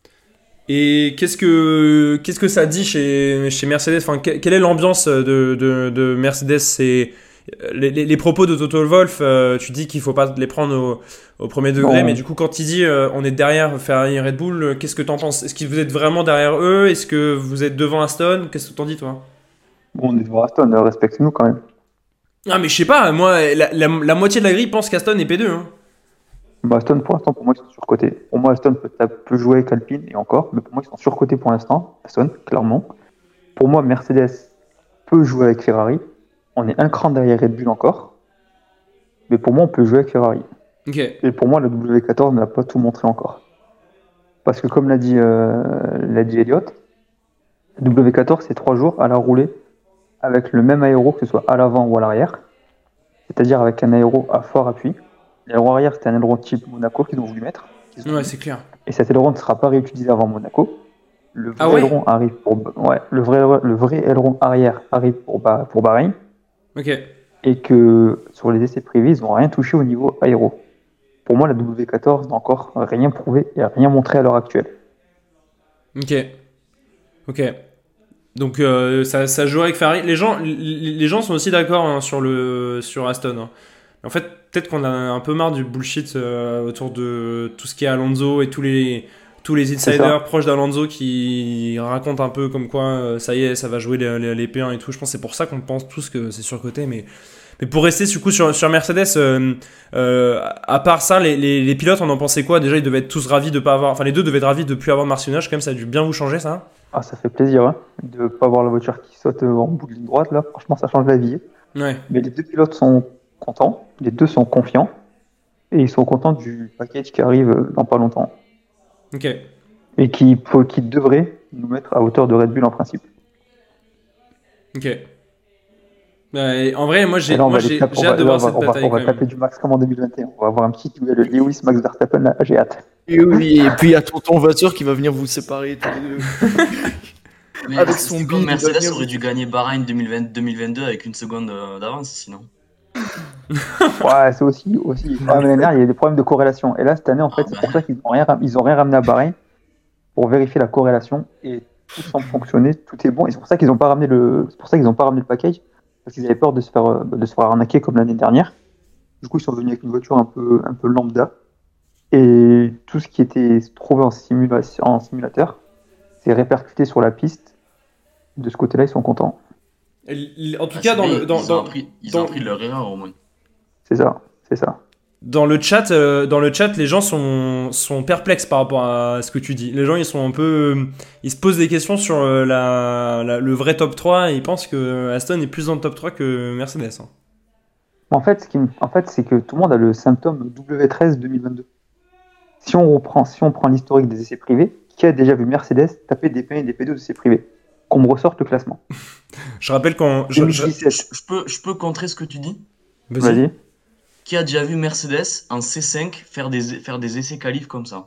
Et qu'est-ce que qu'est-ce que ça dit chez, chez Mercedes? Enfin, que- quelle est l'ambiance de, de, de Mercedes? C'est les, les, les propos de Toto Wolff. euh, tu dis qu'il faut pas les prendre au, au premier degré, Non. mais du coup, quand il dit euh, on est derrière Ferrari et Red Bull, euh, qu'est-ce que t'en penses? Est-ce que vous êtes vraiment derrière eux? Est-ce que vous êtes devant Aston? Qu'est-ce que t'en dis, toi? Bon, on est devant Aston, euh, respecte-nous quand même. Ah, mais je sais pas, moi, la, la, la moitié de la grille pense qu'Aston est P deux. Hein. Bah, Aston, pour l'instant, pour moi, ils sont surcotés. Pour moi, Aston peut, peut jouer avec Alpine et encore, mais pour moi, ils sont surcotés pour l'instant. Aston, clairement. Pour moi, Mercedes peut jouer avec Ferrari. On est un cran derrière Red Bull encore. Mais pour moi, on peut jouer avec Ferrari. Ok. Et pour moi, le W quatorze n'a pas tout montré encore. Parce que comme l'a dit, euh, l'a dit Elliott, le W quatorze, c'est trois jours à la roulée avec le même aéro, que ce soit à l'avant ou à l'arrière. C'est-à-dire avec un aéro à fort appui. L'aileron arrière, c'était un aileron type Monaco qu'ils ont voulu mettre. qu'ils ont Ouais, mis. c'est clair. Et cet aileron ne sera pas réutilisé avant Monaco. Le vrai Ah ouais aileron arrive pour, ouais, le vrai, le vrai aileron arrière arrive pour, Ba- pour Bahreïn. Ok. Et que sur les essais privés, ils n'ont rien touché au niveau aéro. Pour moi, la W quatorze n'a encore rien prouvé et rien montré à l'heure actuelle. Ok. Ok. Donc euh, ça, ça joue avec Ferrari. Les gens, les, les gens sont aussi d'accord hein, sur le sur Aston. Hein. En fait, peut-être qu'on a un peu marre du bullshit euh, autour de tout ce qui est Alonso et tous les tous les C'est insiders proches d'Alonso qui racontent un peu comme quoi euh, ça y est, ça va jouer les, les, les P un et tout. Je pense que c'est pour ça qu'on pense tous que c'est surcoté. Mais mais pour rester du coup sur sur Mercedes, euh, euh, à part ça, les, les, les pilotes, on en pensait quoi? Déjà, ils devaient être tous ravis de pas avoir. Enfin, les deux devaient être ravis de plus avoir de martionnage. Quand même, ça a dû bien vous changer ça. Ah, ça fait plaisir hein, de ne pas voir la voiture qui saute euh, en bout de ligne droite. Là, franchement, ça change la vie. Ouais. Mais les deux pilotes sont contents, les deux sont confiants et ils sont contents du package qui arrive euh, dans pas longtemps Ok. et qui, faut- qui devrait nous mettre à hauteur de Red Bull en principe. Ok. Euh, en vrai, moi j'ai Et là, on moi, va, les j'ai- taper- j'ai on hâte de va- là, voir on va- cette on va- bataille on va quand taper même. du max comme en deux mille vingt et un. On va avoir un petit duel Lewis Max Verstappen. Là, j'ai hâte. Et oui, et puis il y a tonton voiture qui va venir vous séparer tous les deux. Mais Avec c'est son comme bide, il va Mercedes venir aurait vous- dû gagner Bahreïn deux mille vingt deux mille vingt-deux avec une seconde euh, d'avance, sinon. Ouais, c'est aussi. aussi. Ah, mais l'année dernière, il y a des problèmes de corrélation. Et là, cette année, en fait, Ah, c'est bah. pour ça qu'ils n'ont rien, ram- ils ont rien ramené à Bahreïn pour vérifier la corrélation et tout semble fonctionner, tout est bon. Et c'est pour ça qu'ils n'ont pas ramené le, c'est pour ça qu'ils n'ont pas ramené le package parce qu'ils avaient peur de se faire, euh, de se faire arnaquer comme l'année dernière. Du coup, ils sont venus avec une voiture un peu, un peu lambda et tout ce qui était trouvé en, simula- en simulateur, c'est répercuté sur la piste. De ce côté-là, ils sont contents. Et- En tout Ah, cas, c'est dans bien, le, dans, ils, dans, ont appris, ils dans- ont appris de leur erreur au moins. C'est ça, c'est ça. dans le chat, euh, dans le chat, les gens sont, sont perplexes par rapport à ce que tu dis. Les gens, ils sont un peu, euh, ils se posent des questions sur euh, la, la- le vrai top trois et ils pensent que Aston est plus dans le top trois que Mercedes. Hein. En fait, ce qui me- en fait, c'est que tout le monde a le symptôme W treize deux mille vingt-deux. Si on reprend, si on prend l'historique des essais privés, qui a déjà vu Mercedes taper des P un et des P deux aux essais privés? Qu'on me ressorte le classement. Je rappelle quand, je, je- Je, deux mille dix-sept, je peux, je peux contrer ce que tu dis. vas-y. vas-y. Qui a déjà vu Mercedes en C cinq faire des, faire des essais qualifs comme ça?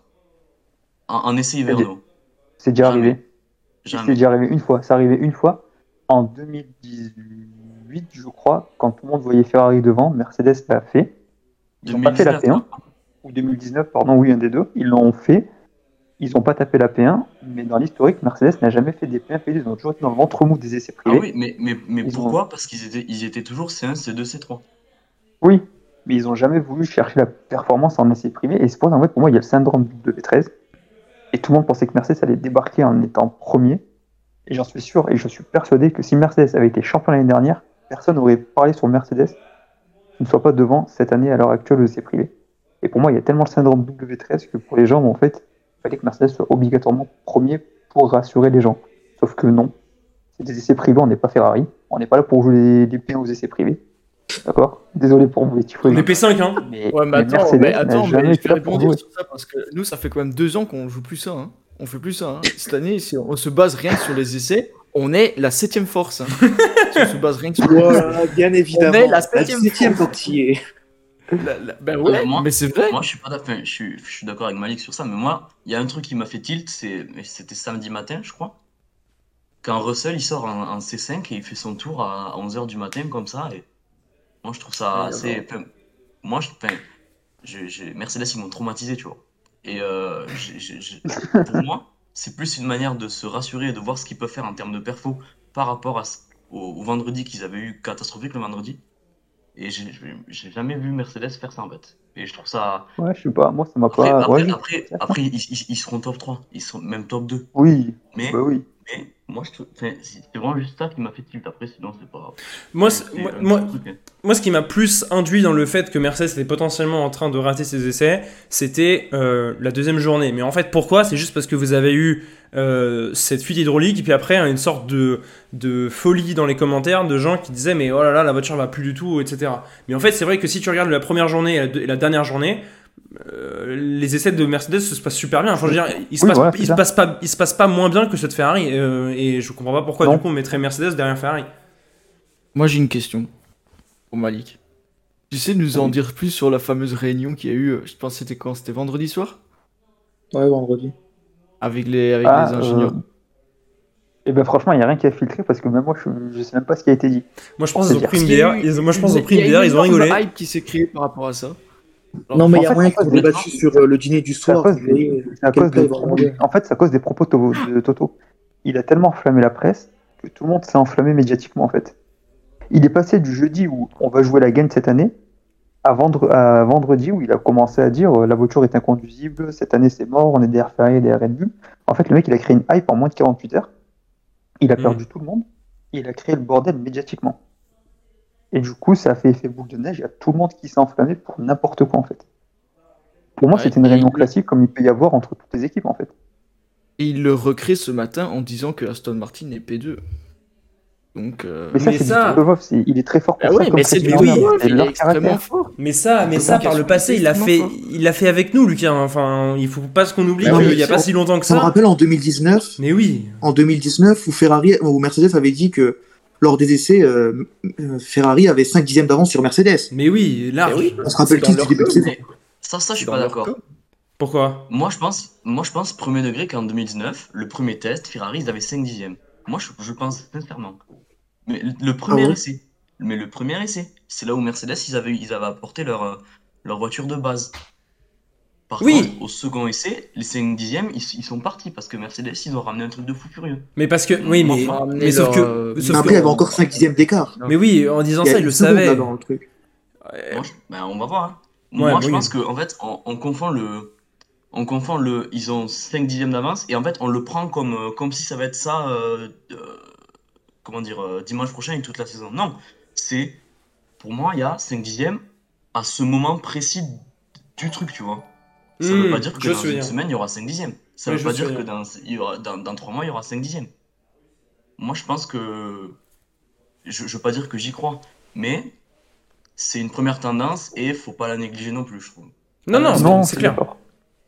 En, en essais hivernaux? C'est déjà Jamais. arrivé. C'est Jamais. déjà arrivé une fois. C'est arrivé une fois en deux mille dix-huit, je crois, quand tout le monde voyait Ferrari devant, Mercedes l'a fait. Ils n'ont pas fait la P un. Ou deux mille dix-neuf, pardon, oui, un des deux. Ils l'ont fait. Ils n'ont pas tapé la P un, mais dans l'historique, Mercedes n'a jamais fait des P un, P deux. Ils ont toujours été dans le ventre mou des essais Ah privés. oui, mais, mais, mais Ils pourquoi? Parce qu'ils étaient, ils étaient toujours C un, C deux, C trois. Oui, mais ils n'ont jamais voulu chercher la performance en essai privé. Et c'est pour ça, en fait, pour moi, il y a le syndrome du W treize. Et tout le monde pensait que Mercedes allait débarquer en étant premier. Et j'en suis sûr, et je suis persuadé que si Mercedes avait été champion l'année dernière, personne n'aurait parlé sur Mercedes qui ne soit pas devant cette année à l'heure actuelle aux essais privés. Et pour moi, il y a tellement le syndrome W treize que pour les gens, en fait, il fallait que Mercedes soit obligatoirement premier pour rassurer les gens. Sauf que non. C'est des essais privés, on n'est pas Ferrari. On n'est pas là pour jouer les, les P un aux essais privés. D'accord? Désolé pour vous les On tifosi. est P cinq, hein. Mais, Ouais, mais mais attends, Mercedes mais n'a attends, jamais mais je été vais là pour rebondir jouer. sur ça parce que nous, ça fait quand même deux ans qu'on joue plus ça. Hein. On fait plus ça. Hein. Cette année, si on se base rien que sur les essais, on est la septième force. Hein. Si on se base rien que sur les essais. Voilà, bien évidemment. On est la septième septième force. portier. La- la- ben Ouais, ouais, moi- mais c'est vrai. Moi, je suis pas d'accord. Je suis, je suis d'accord avec Malik sur ça, mais moi, il y a un truc qui m'a fait tilt, c'est, mais c'était samedi matin, je crois, quand Russell il sort en, en C cinq et il fait son tour à onze heures du matin comme ça, et moi je trouve ça Ouais, assez. d'accord. Enfin, moi, je, enfin, j'ai- j'ai- Mercedes ils m'ont traumatisé, tu vois. Et euh, j'ai- j'ai- j'ai- pour moi, c'est plus une manière de se rassurer et de voir ce qu'ils peuvent faire en termes de perfo par rapport à, ce- au, au vendredi qu'ils avaient eu catastrophique le vendredi. Et j'ai j'ai- j'ai jamais vu Mercedes faire ça en fait. Et je trouve ça. Ouais, je sais pas, moi ça m'a Après, pas. Ouais, après, je- après, certes, hein. après ils, ils- ils seront top trois, ils seront même top deux. Oui, Mais, bah oui. mais moi, je trouve, enfin, c'est c'est vraiment juste ça qui m'a fait tilt. Après, sinon, c'est pas. Moi, C'est c'est- c'est moi, un moi, petit truc, hein. moi, ce qui m'a plus induit dans le fait que Mercedes était potentiellement en train de rater ses essais, c'était euh, la deuxième journée. Mais en fait, pourquoi? C'est juste parce que vous avez eu euh, cette fuite hydraulique, et puis après, une sorte de, de folie dans les commentaires de gens qui disaient mais oh là là, la voiture va plus du tout, et cetera. Mais en fait, c'est vrai que si tu regardes la première journée et la, deux- et la dernière journée, euh, les essais de Mercedes se passent super bien. Enfin, je veux dire, ils se, Oui, passent, voilà, c'est ils se ça. passent pas, ils se passent pas moins bien que ceux de Ferrari. euh, et je comprends pas pourquoi Non. du coup on mettrait Mercedes derrière Ferrari. Moi, j'ai une question pour Malik. Tu sais nous en Oui. dire plus sur la fameuse réunion qu'il y a eu, euh, je pense que c'était quand? C'était vendredi soir? Ouais, vendredi. Avec les, avec Ah, les euh, ingénieurs. et ben franchement, il n'y a rien qui a filtré parce que même moi, je, je sais même pas ce qui a été dit. Moi je pense qu'ils ont C'est-à-dire pris une Parce qu'il y a bière. eu- Ils ont- moi je pense qu'ils ont il pris y une a bière, ils ont énorme rigolé. hype qui s'est créée par rapport à ça. Alors, Non, mais il y en a fait, moyen en fait, qu'ils ont débattu sur euh, le dîner du C'est à soir. cause, vous voyez, c'est à quel cause cas de il va tout le regarder. monde. En fait, c'est à cause des propos de To- de Toto. Il a tellement enflammé la presse que tout le monde s'est enflammé médiatiquement en fait. Il est passé du jeudi où on va jouer la gagne cette année à, vendre, à vendredi où il a commencé à dire euh, la voiture est inconduisible, cette année c'est mort, on est derrière Ferrari et derrière Red Bull. En fait, le mec il a créé une hype en moins de quarante-huit heures. Il a Mm. perdu tout le monde et il a créé le bordel médiatiquement. Et du coup, ça a fait effet boule de neige. Il y a tout le monde qui s'est enflammé pour n'importe quoi en fait. Pour moi, Ouais, c'était une et réunion il- classique comme il peut y avoir entre toutes les équipes en fait. Et il le recrée ce matin en disant que Aston Martin est P deux. Donc, euh, Mais ça, Mais c'est ça- du Toto Wolff, c'est- il est très fort pour ah ça. ouais, comme mais c'est Christian du Horner, Toto Wolff, c'est il est leur extrêmement caractère. fort. Mais ça, mais Faut ça pas par qu'elle le soit passé, il l'a fait, extrêmement fort. il l'a fait avec nous, Lucas. Enfin, il faut pas ce qu'on oublie Bah qu'il oui, y a pas c'est- si longtemps que Ça me ça. rappelle en deux mille dix-neuf, Mais oui. en deux mille dix-neuf où Ferrari, où Mercedes avait dit que lors des essais, euh, euh, Ferrari avait cinq dixièmes d'avance sur Mercedes. Mais oui, large. Mais oui, On se rappelle c'est tous dans du leur début de com. saison. Mais ça, ça, je suis C'est pas dans leur d'accord. com. Pourquoi? Moi, je pense, moi, je pense premier degré qu'en deux mille dix-neuf, le premier test, Ferrari, ils avaient cinq dixièmes. Moi, je, je pense sincèrement. Mais le, le premier Ah ouais essai, mais le premier essai, c'est là où Mercedes, ils avaient, ils avaient apporté leur, euh, leur voiture de base. Par Oui. contre, au second essai, les cinq dixièmes, ils, ils sont partis parce que Mercedes, ils ont ramené un truc de fou furieux. Mais parce que, oui, Moi, mais, moi, ramener mais sauf leur, que, euh, sauf Mais après, que- il y avait encore cinq dixièmes d'écart. mais oui, en disant Il y a ça, il une le seconde savait. là dans le truc. Moi, je- ben, on va voir. hein. Ouais, Moi, je oui. pense qu'en fait, on, on confond le, on confond le, ils ont cinq dixièmes d'avance et en fait, on le prend comme, euh, comme si ça va être ça, euh, euh, comment dire, euh, dimanche prochain et toute la saison. Non, c'est, pour moi, il y a cinq dixièmes à ce moment précis du truc, tu vois. Ça Hmm, veut pas dire que je dans sais une bien. semaine, il y aura cinq dixièmes. Ça Oui, veut je pas sais dire que bien. dans, il y aura, dans, dans trois mois, il y aura cinq dixièmes. Moi, je pense que, je, je veux pas dire que j'y crois, mais c'est une première tendance et faut pas la négliger non plus, je trouve. Non, non, c'est- Non, c'est je suis clair. d'accord.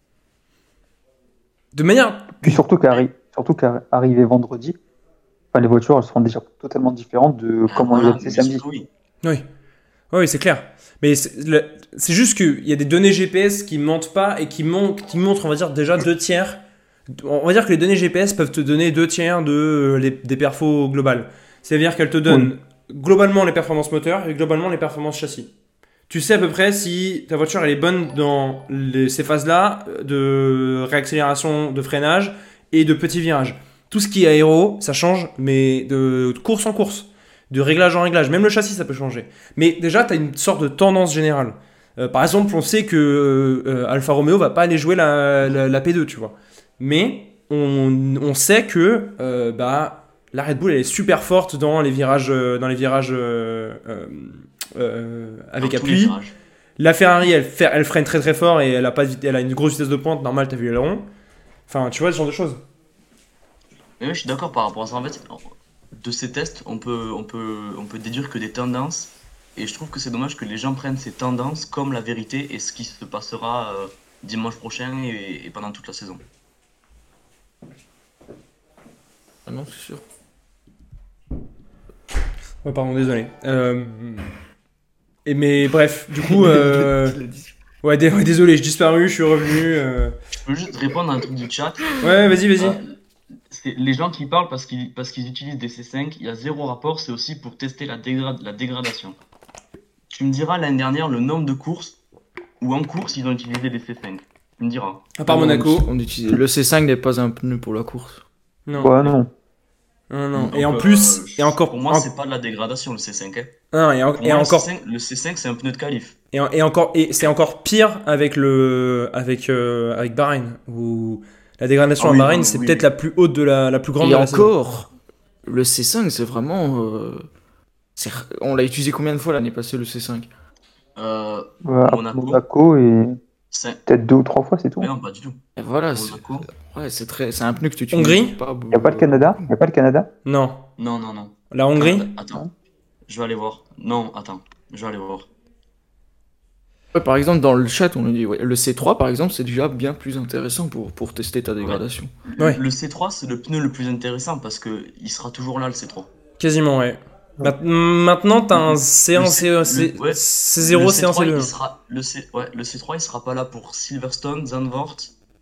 De manière, Puis surtout qu'arri- surtout qu'arrivé vendredi, enfin, les voitures elles seront déjà totalement différentes de Ah, comment voilà, elles étaient bien sûr samedi. que oui. oui, oui, c'est clair. Mais c'est le- c'est juste qu'il y a des données G P S qui mentent pas et qui, mon- qui montrent, on va dire, déjà deux tiers. On va dire que les données G P S peuvent te donner deux tiers de, euh, les- des perfos globales. C'est-à-dire qu'elles te donnent globalement les performances moteurs et globalement les performances châssis. Tu sais à peu près si ta voiture elle est bonne dans les- ces phases-là de réaccélération, de freinage et de petits virages. Tout ce qui est aéro, ça change, mais de course en course, de réglage en réglage. Même le châssis, ça peut changer. Mais déjà, tu as une sorte de tendance générale. Euh, par exemple, on sait que euh, Alfa Romeo va pas aller jouer la, la, la P deux, tu vois. Mais on, on sait que euh, bah, la Red Bull elle est super forte dans les virages, euh, dans les virages euh, euh, euh, avec Dans tous les appui. virages. La Ferrari, elle, fait- elle freine très très fort et elle a, pas de vit- elle a une grosse vitesse de pointe. Normal, t'as vu l'aileron. Enfin, tu vois, ce genre de choses. Mais oui, je suis d'accord par rapport à ça. En fait, de ces tests, on peut, on peut, on peut déduire que des tendances. Et je trouve que c'est dommage que les gens prennent ces tendances comme la vérité et ce qui se passera euh, dimanche prochain et, et pendant toute la saison. Ah non, c'est sûr. Ouais, pardon, désolé. Euh, Et mais bref, du coup, euh, Il a dit- ouais, dé- ouais, désolé, je suis disparu, je suis revenu. euh. Je peux juste répondre à un truc du chat. Ouais, vas-y, vas-y. Euh, c'est les gens qui parlent parce qu'ils parce qu'ils utilisent des C cinq, il y a zéro rapport, c'est aussi pour tester la, dégra- la dégradation. Tu me diras l'année dernière le nombre de courses où en course ils ont utilisé des C cinq. Tu me diras. À part Monaco. On utilise... Le C cinq n'est pas un pneu pour la course. Non. Ouais, non. Non, non. Donc, Et en euh, plus, je- et encore. Pour moi, en- c'est pas de la dégradation le C cinq. Hein. Non, et, en- Pour et moi, encore. le C cinq, le C cinq, c'est un pneu de qualif. Et, en- et encore. Et c'est encore pire avec le. Avec, euh, avec Bahreïn. Où la dégradation Ah à oui, Bahreïn, non, c'est oui, peut-être oui. la plus haute de la, la plus grande Et de la saison. encore, le C cinq, c'est vraiment. euh, c'est- On l'a utilisé combien de fois l'année passée, le C cinq? Euh, Ouais, à Monaco. Monaco et c'est... peut-être deux ou trois fois, c'est tout. Mais non, pas du tout. Et voilà, c'est Monaco. ouais, c'est très... c'est un pneu que tu utilises Hongrie pas. Il n'y a pas le Canada Il n'y a pas le Canada Non. Non, non, non. La Hongrie. Canada. Attends. Je vais aller voir. Non, attends. Je vais aller voir. Ouais, par exemple, dans le chat, on nous dit ouais, le C trois, par exemple, c'est déjà bien plus intéressant pour, pour tester ta dégradation. Le, Ouais. le C trois, c'est le pneu le plus intéressant parce que il sera toujours là, le C trois. Quasiment, ouais. Ma- Maintenant, t'as un C un, Le C un, C le- ouais. C zéro, Le C un, C trois, C deux. il sera, le, C, ouais, le C trois, il sera pas là pour Silverstone, Zandvoort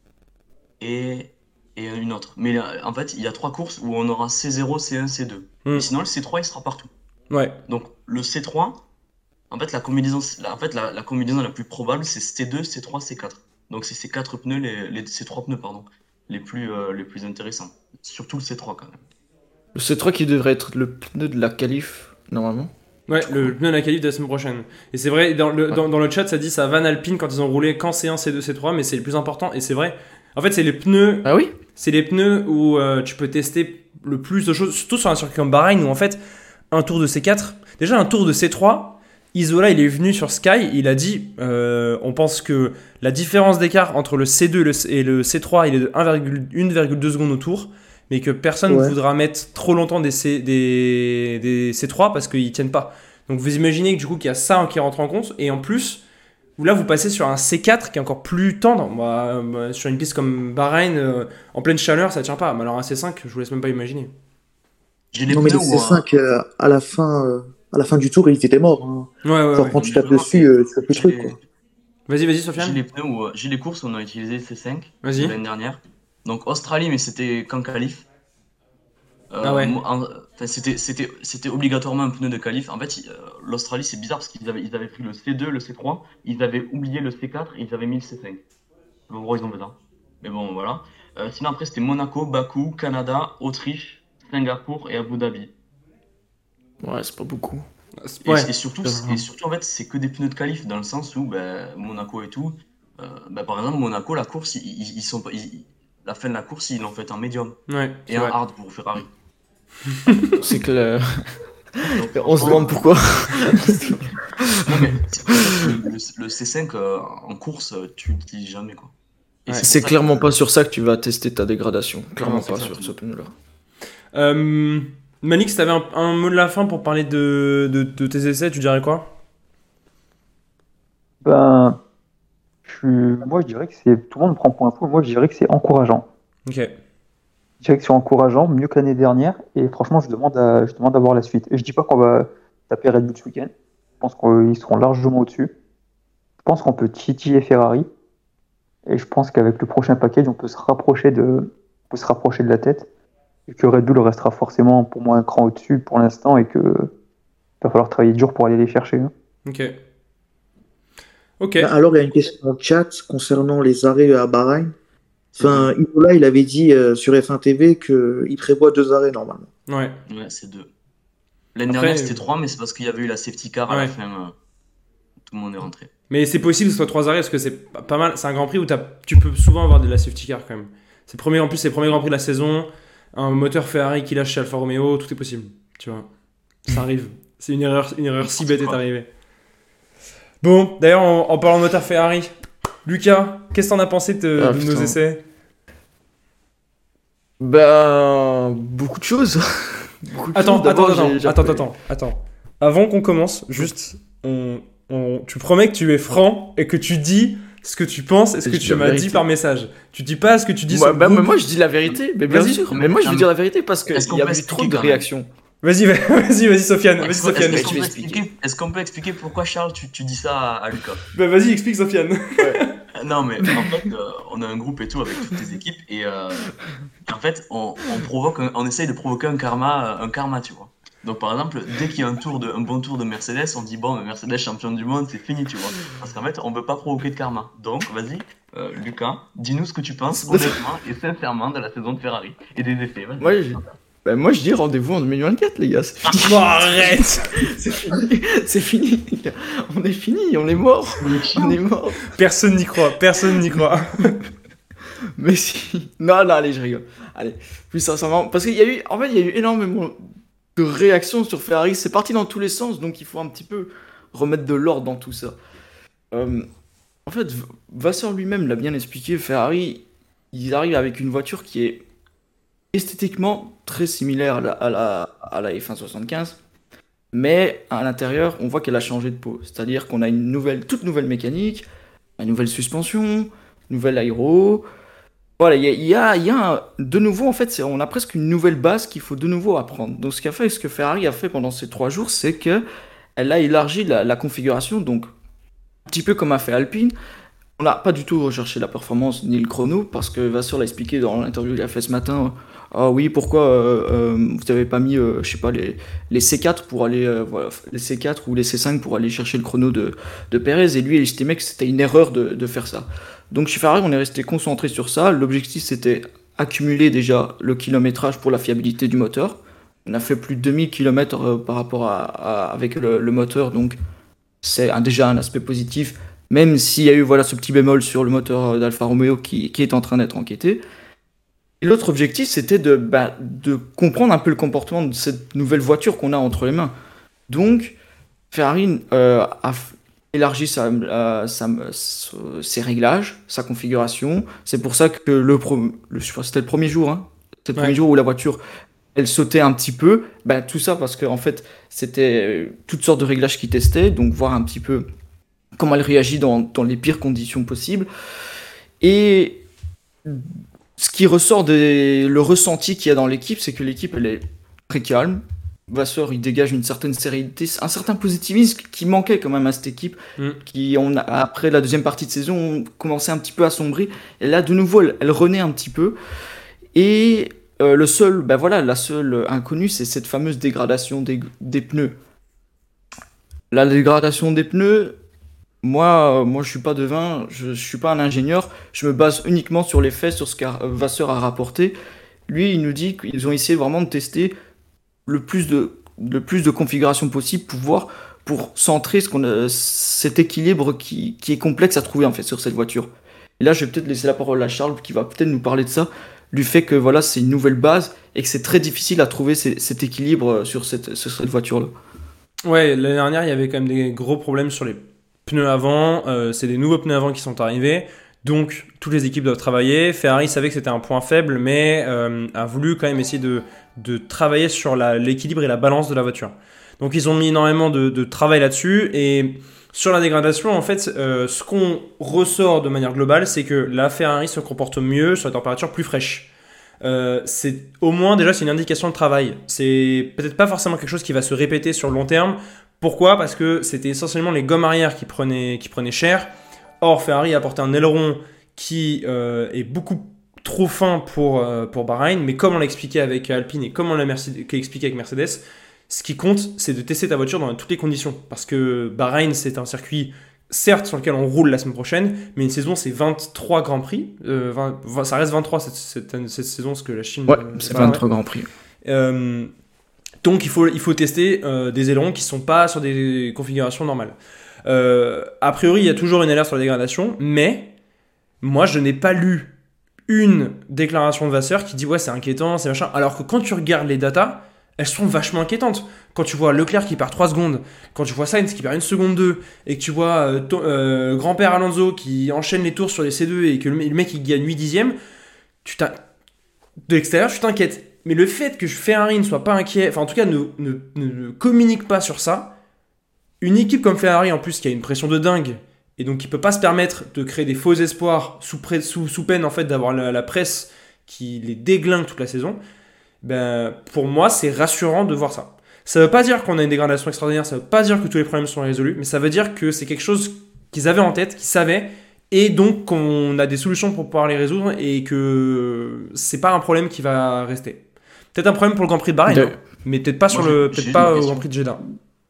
et, et une autre. Mais là, en fait, il y a trois courses où on aura C zéro, C un, C deux. Hmm. Et sinon, le C trois, il sera partout. Ouais. Donc, le C trois, en fait, la combinaison, la, en fait, la, la combinaison la plus probable, c'est C deux, C trois, C quatre. Donc, c'est ces quatre pneus, les, les, ces trois pneus, pardon, les plus, euh, les plus intéressants. Surtout le C trois, quand même. Le C trois qui devrait être le pneu de la qualif, normalement. Ouais, le pneu de la qualif de la semaine prochaine. Et c'est vrai, dans le, Ouais. dans, dans le chat, ça dit ça Van Alpine quand ils ont roulé quand C un, C deux, C trois, mais c'est le plus important, et c'est vrai. En fait, c'est les pneus, Ah oui? c'est les pneus où euh, tu peux tester le plus de choses, surtout sur un circuit comme Bahreïn, où en fait, un tour de C quatre, déjà un tour de C trois, Isola, il est venu sur Sky, il a dit, euh, on pense que la différence d'écart entre le C deux et le, et le C trois, il est de un virgule deux secondes au tour, mais que personne ne Ouais. voudra mettre trop longtemps des, C, des, des C trois parce qu'ils tiennent pas. Donc vous imaginez que du coup qu'il y a ça qui rentre en compte, et en plus, là vous passez sur un C quatre qui est encore plus tendre. Bah, bah, sur une piste comme Bahreïn, euh, en pleine chaleur, ça tient pas. Mais alors un C cinq, je vous laisse même pas imaginer. J'ai les Non, mais pneus le où, C euh, cinq, euh, à la fin, euh, à la fin du tour, il était mort. Hein. Ouais, ouais, Genre, ouais. quand tu Mais tapes je vois dessus, que euh, tu fais plus de j'ai trucs, les- quoi. Vas-y, vas-y, J'ai Sofiane. les pneus où, euh, j'ai les courses où on a utilisé C cinq Vas-y. l'année dernière. Donc Australie, mais c'était qu'en qualif. Euh, Ah ouais. moi, en- enfin, c'était, c'était, c'était obligatoirement un pneu de qualif. En fait, il- euh, l'Australie, c'est bizarre parce qu'ils avaient, ils avaient pris le C deux, le C trois, ils avaient oublié le C quatre et ils avaient mis le C cinq. En gros, ils ont fait ça. Mais bon, voilà. Euh, sinon, après, c'était Monaco, Bakou, Canada, Autriche, Singapour et Abu Dhabi. Ouais, c'est pas beaucoup. Et, Ouais. et surtout, c'est et surtout, en fait, c'est que des pneus de qualif dans le sens où ben, Monaco et tout. euh, ben, par exemple, Monaco, la course, ils, ils- ils sont pas, ils- la fin de la course, ils l'ont fait en médium Ouais, et c'est en vrai. hard pour Ferrari. C'est que le- Donc, on se demande pourquoi. Non, mais c'est- le, le- le C cinq euh, en course, euh, tu l'utilises jamais, quoi. Et Ouais. pour C'est ça clairement que- pas sur ça que tu vas tester ta dégradation. Clairement Non, c'est pas ça. sur ce pneu-là. Euh, Manix, t'avais un, un mot de la fin pour parler de, de, de tes essais, tu dirais quoi? Ben, je suis- moi, je dirais que c'est. Tout le monde me prend pour un fou. Moi, je dirais que c'est encourageant. Ok. Je dirais que c'est encourageant, mieux que l'année dernière. Et franchement, je demande à, je demande à voir la suite. Et je dis pas qu'on va taper Red Bull ce week-end. Je pense qu'ils seront largement au-dessus. Je pense qu'on peut titiller Ferrari. Et je pense qu'avec le prochain package, on peut se rapprocher de, on peut se rapprocher de la tête. Et que Red Bull restera forcément pour moi un cran au-dessus pour l'instant. Et que il va falloir travailler dur pour aller les chercher. hein. Ok. Ok. Ben, alors, il y a une question dans le chat concernant les arrêts à Bahreïn. Enfin, Imola, il avait dit euh, sur F un T V qu'il prévoit deux arrêts normalement. Ouais. Ouais, c'est deux. L'année Après, dernière, c'était euh, trois, mais c'est parce qu'il y avait eu la safety car à Ouais. la fin. euh, tout le monde est rentré. Mais c'est possible que ce soit trois arrêts parce que c'est pas pas mal. C'est un Grand Prix où t'as- tu peux souvent avoir de la safety car quand même. C'est le premier, en plus, c'est le premier Grand Prix de la saison. Un moteur Ferrari qui lâche chez Alfa Romeo, tout est possible. Tu vois, ça arrive. C'est une erreur, une erreur si bête est arrivée. Bon, d'ailleurs, en, en parlant de moteur Ferrari, Lucas, qu'est-ce que t'en as pensé de, Ah, de nos putain. essais? Ben, beaucoup de choses. Beaucoup de Attends, choses. attends, D'abord, attends, j'ai- j'ai attends, appris- attends, attends. Avant qu'on commence, juste, on, on- tu promets que tu es franc et que tu dis ce que tu penses et ce Et que je dis tu la m'as dit vérité. par message. Tu dis pas ce que tu dis Moi, sur le bah, groupe. moi, je dis la vérité, mais bien Vas-y. sûr. Non, Mais moi, je non, veux mais- dire la vérité parce qu'il Est-ce qu'on y a peut eu trop expliquer de quand même réactions. Vas-y, vas-y, vas-y, Sofiane. Vas-y, Est-ce qu'on Sofiane. est-ce qu'on je peut vais expliquer, est-ce qu'on peut expliquer pourquoi, Charles, tu, tu dis ça à, à Lucas? Bah, vas-y, explique, Sofiane. Non, mais en fait, euh, on a un groupe et tout avec toutes les équipes et euh, en fait, on, on provoque, un- on essaye de provoquer un karma, euh, un karma, tu vois. Donc, par exemple, dès qu'il y a un tour de, un bon tour de Mercedes, on dit bon, mais Mercedes champion du monde, c'est fini, tu vois. Parce qu'en fait, on veut pas provoquer de karma. Donc, vas-y, euh, Lucas, dis-nous ce que tu penses honnêtement et sincèrement de la saison de Ferrari et des effets. Vas-y. Moi, je, ben, moi, je dis rendez-vous en deux mille vingt-quatre, les gars. C'est fini. Bon, arrête. C'est fini. C'est fini, les gars. On est fini, on est mort. On est mort. Personne n'y croit, personne n'y croit. Mais si. Non, non, allez, je rigole. Allez, plus sincèrement. Parce qu'il y a eu, en fait, il y a eu énormément de réactions sur Ferrari. C'est parti dans tous les sens, donc il faut un petit peu remettre de l'ordre dans tout ça. Euh, en fait, V- Vasseur lui-même l'a bien expliqué. Ferrari, ils arrivent avec une voiture qui est esthétiquement très similaire à la, à la, à la F un soixante-quinze. Mais à l'intérieur, on voit qu'elle a changé de peau. C'est-à-dire qu'on a une nouvelle, toute nouvelle mécanique, une nouvelle suspension, nouvelle aéro. Voilà, il y a, il y a, il y a un- de nouveau, en fait, c'est- on a presque une nouvelle base qu'il faut de nouveau apprendre. Donc, ce qu'a fait, ce que Ferrari a fait pendant ces trois jours, c'est que elle a élargi la, la configuration. Donc, un petit peu comme a fait Alpine. On n'a pas du tout recherché la performance ni le chrono, parce que Vasseur l'a expliqué dans l'interview qu'il a fait ce matin. Ah oui, pourquoi euh, euh, vous n'avez pas mis, euh, je sais pas, les, les C quatre pour aller, euh, voilà, les C quatre ou les C cinq pour aller chercher le chrono de, de Perez, et lui, il estimait que c'était une erreur de, de faire ça. Donc chez Ferrari, on est resté concentré sur ça. L'objectif, c'était accumuler déjà le kilométrage pour la fiabilité du moteur. On a fait plus de deux mille kilomètres euh, par rapport à, à- avec le, le moteur, donc c'est un- déjà un aspect positif, même s'il y a eu voilà, ce petit bémol sur le moteur euh, d'Alfa Romeo qui, qui est en train d'être enquêté. Et l'autre objectif, c'était de, bah, de comprendre un peu le comportement de cette nouvelle voiture qu'on a entre les mains. Donc, Ferrari euh, a f- élargi sa, euh, sa- s- ses réglages, sa configuration. C'est pour ça que le, pro- le- je crois que c'était le premier jour, hein, c'était le Ouais. premier jour où la voiture, elle sautait un petit peu. Bah, tout ça parce qu'en fait, c'était euh, toutes sortes de réglages qu'ils testaient, donc voir un petit peu comment elle réagit dans, dans les pires conditions possibles. Et ce qui ressort des le ressenti qu'il y a dans l'équipe, c'est que l'équipe, elle est très calme. Vasseur, il dégage une certaine sérénité, un certain positivisme qui manquait quand même à cette équipe, Mm. qui, on a, après la deuxième partie de saison, commençait un petit peu à sombrer. Et là, de nouveau, elle, elle renaît un petit peu. Et euh, le seul, ben voilà, la seule inconnue, c'est cette fameuse dégradation des, des pneus. La dégradation des pneus, moi, euh, moi je suis pas devin, je, je suis pas un ingénieur, je me base uniquement sur les faits, sur ce que Vasseur a rapporté. Lui, il nous dit qu'ils ont essayé vraiment de tester le plus de, le plus de configurations possible pour voir, pour centrer ce qu'on a, cet équilibre qui, qui est complexe à trouver en fait sur cette voiture. Et là, je vais peut-être laisser la parole à Charles qui va peut-être nous parler de ça, du fait que voilà, c'est une nouvelle base et que c'est très difficile à trouver ces- cet équilibre sur cette, sur cette voiture-là. Ouais, l'année dernière, il y avait quand même des gros problèmes sur les pneus avant. Euh, c'est des nouveaux pneus avant qui sont arrivés. Donc, toutes les équipes doivent travailler. Ferrari savait que c'était un point faible, mais euh, a voulu quand même essayer de, de travailler sur la- l'équilibre et la balance de la voiture. Donc, ils ont mis énormément de, de travail là-dessus. Et sur la dégradation, en fait, euh, ce qu'on ressort de manière globale, c'est que la Ferrari se comporte mieux sur des températures plus fraîches. Euh, c'est au moins déjà c'est une indication de travail. C'est peut-être pas forcément quelque chose qui va se répéter sur le long terme. Pourquoi ? Parce que c'était essentiellement les gommes arrière qui prenaient, qui prenaient cher. Or Ferrari a apporté un aileron qui euh, est beaucoup trop fin pour, euh, pour Bahreïn, mais comme on l'a expliqué avec Alpine et comme on l'a Mercedes- qu'a expliqué avec Mercedes, ce qui compte c'est de tester ta voiture dans toutes les conditions. Parce que Bahreïn c'est un circuit certes sur lequel on roule la semaine prochaine, mais une saison c'est vingt-trois Grands Prix. Euh, vingt, vingt, ça reste vingt-trois cette, cette, cette saison, parce que la Chine... Ouais, euh, c'est voilà, vingt-trois Grands Prix. euh, donc il faut, il faut tester euh, des ailerons qui ne sont pas sur des configurations normales. Euh, a priori, il y a toujours une alerte sur la dégradation, mais moi je n'ai pas lu une déclaration de Vasseur qui dit ouais c'est inquiétant, c'est machin, alors que quand tu regardes les datas, elles sont vachement inquiétantes. Quand tu vois Leclerc qui perd trois secondes, quand tu vois Sainz qui perd une seconde deux, et que tu vois euh, ton- euh, grand-père Alonso qui enchaîne les tours sur les C deux et que le, le mec il gagne huit dixièmes, tu t'in- de l'extérieur tu t'inquiètes. Mais le fait que Ferrari ne soit pas inquiet, enfin en tout cas ne, ne, ne- ne communique pas sur ça, une équipe comme Ferrari en plus qui a une pression de dingue et donc qui peut pas se permettre de créer des faux espoirs sous, pré- sous, sous peine en fait d'avoir la, la presse qui les déglingue toute la saison, ben, pour moi c'est rassurant de voir ça. Ça veut pas dire qu'on a une dégradation extraordinaire, ça veut pas dire que tous les problèmes sont résolus, mais ça veut dire que c'est quelque chose qu'ils avaient en tête, qu'ils savaient et donc qu'on a des solutions pour pouvoir les résoudre et que c'est pas un problème qui va rester. Peut-être un problème pour le Grand Prix de Bahreïn, De- hein, mais peut-être pas, sur Moi, le, j'ai- peut-être j'ai pas une au question. Grand Prix de Jeddah.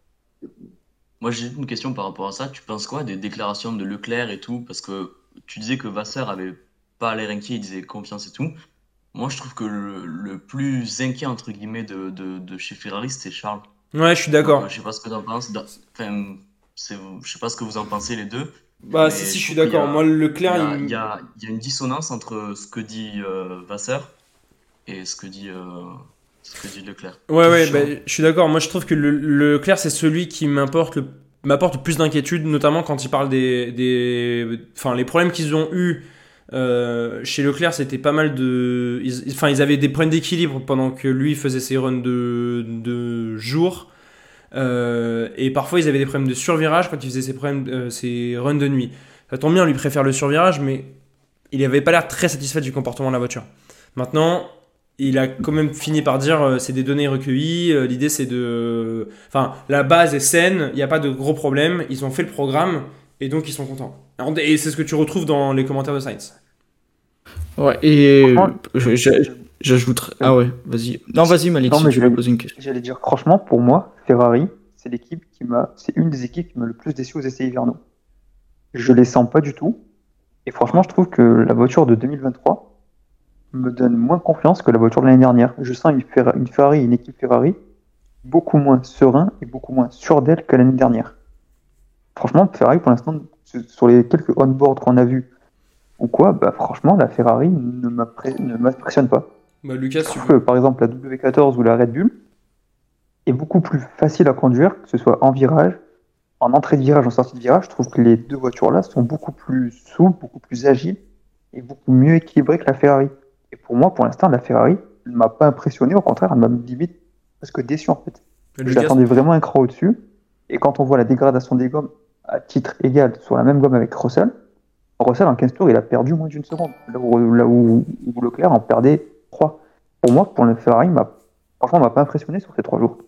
Moi, j'ai une question par rapport à ça. Tu penses quoi des déclarations de Leclerc et tout? Parce que tu disais que Vasseur avait pas l'air inquiet, il disait confiance et tout. Moi, je trouve que le, le plus inquiet, entre guillemets, de, de, de chez Ferrari, c'était Charles. Ouais, je suis Donc, d'accord. euh, je sais pas ce que t'en penses. Da- Enfin, c'est, je sais pas ce que vous en pensez les deux, Bah, mais si, si, je je suis trouve qu'il y d'accord. Moi, a, il Leclerc, y il a, il me- y a, il y a une dissonance entre ce que dit euh, Vasseur et ce que dit, euh, ce que dit Leclerc. Ouais, ouais, Touchant. bah, je suis d'accord. Moi, je trouve que le, le Leclerc, c'est celui qui m'importe le, m'apporte le plus d'inquiétude, notamment quand il parle des, des, enfin, les problèmes qu'ils ont eu euh, chez Leclerc, c'était pas mal de, ils, enfin, ils avaient des problèmes d'équilibre pendant que lui faisait ses runs de, de jour, euh, et parfois ils avaient des problèmes de survirage quand il faisait ses problèmes, euh, ses runs de nuit. Ça tombe bien, lui préfère le survirage, mais il avait pas l'air très satisfait du comportement de la voiture. Maintenant, il a quand même fini par dire euh, c'est des données recueillies, euh, l'idée c'est de... Enfin, la base est saine, il n'y a pas de gros problèmes, ils ont fait le programme et donc ils sont contents. Alors, et c'est ce que tu retrouves dans les commentaires de Sainz. Ouais, et Franchement, je- je- j'ajouterais. Ah ouais, vas-y. Non, vas-y, Malik, Non, si mais tu je veux vais- poser une question. J'allais dire, franchement, pour moi, Ferrari, c'est l'équipe qui m'a, c'est une des équipes qui m'a le plus déçu aux essais hivernaux. Je les sens pas du tout. Et franchement, je trouve que la voiture de deux mille vingt-trois me donne moins confiance que la voiture de l'année dernière. Je sens une, Ferra- une Ferrari, une équipe Ferrari, beaucoup moins serein et beaucoup moins sûre d'elle que l'année dernière. Franchement, Ferrari, pour l'instant, sur sur les quelques on-board qu'on a vus ou quoi, bah franchement, la Ferrari ne m'appré- ne m'impressionne pas. Bah, Lucas, Je tu trouve que, peux. par exemple, la W quatorze ou la Red Bull est beaucoup plus facile à conduire, que ce soit en virage, en entrée de virage, en sortie de virage. Je trouve que les deux voitures-là sont beaucoup plus souples, beaucoup plus agiles et beaucoup mieux équilibrées que la Ferrari. Et pour moi, pour l'instant, la Ferrari ne m'a pas impressionné. Au contraire, elle m'a limite presque déçu en fait. Je Lucas, l'attendais vraiment un cran au-dessus. Et quand on voit la dégradation des gommes à titre égal sur la même gomme avec Russell, Russell en quinze tours, il a perdu moins d'une seconde. Là où, là où, où Leclerc en perdait trois. Pour moi, pour le Ferrari, m'a, franchement, m'a pas impressionné sur ces trois jours.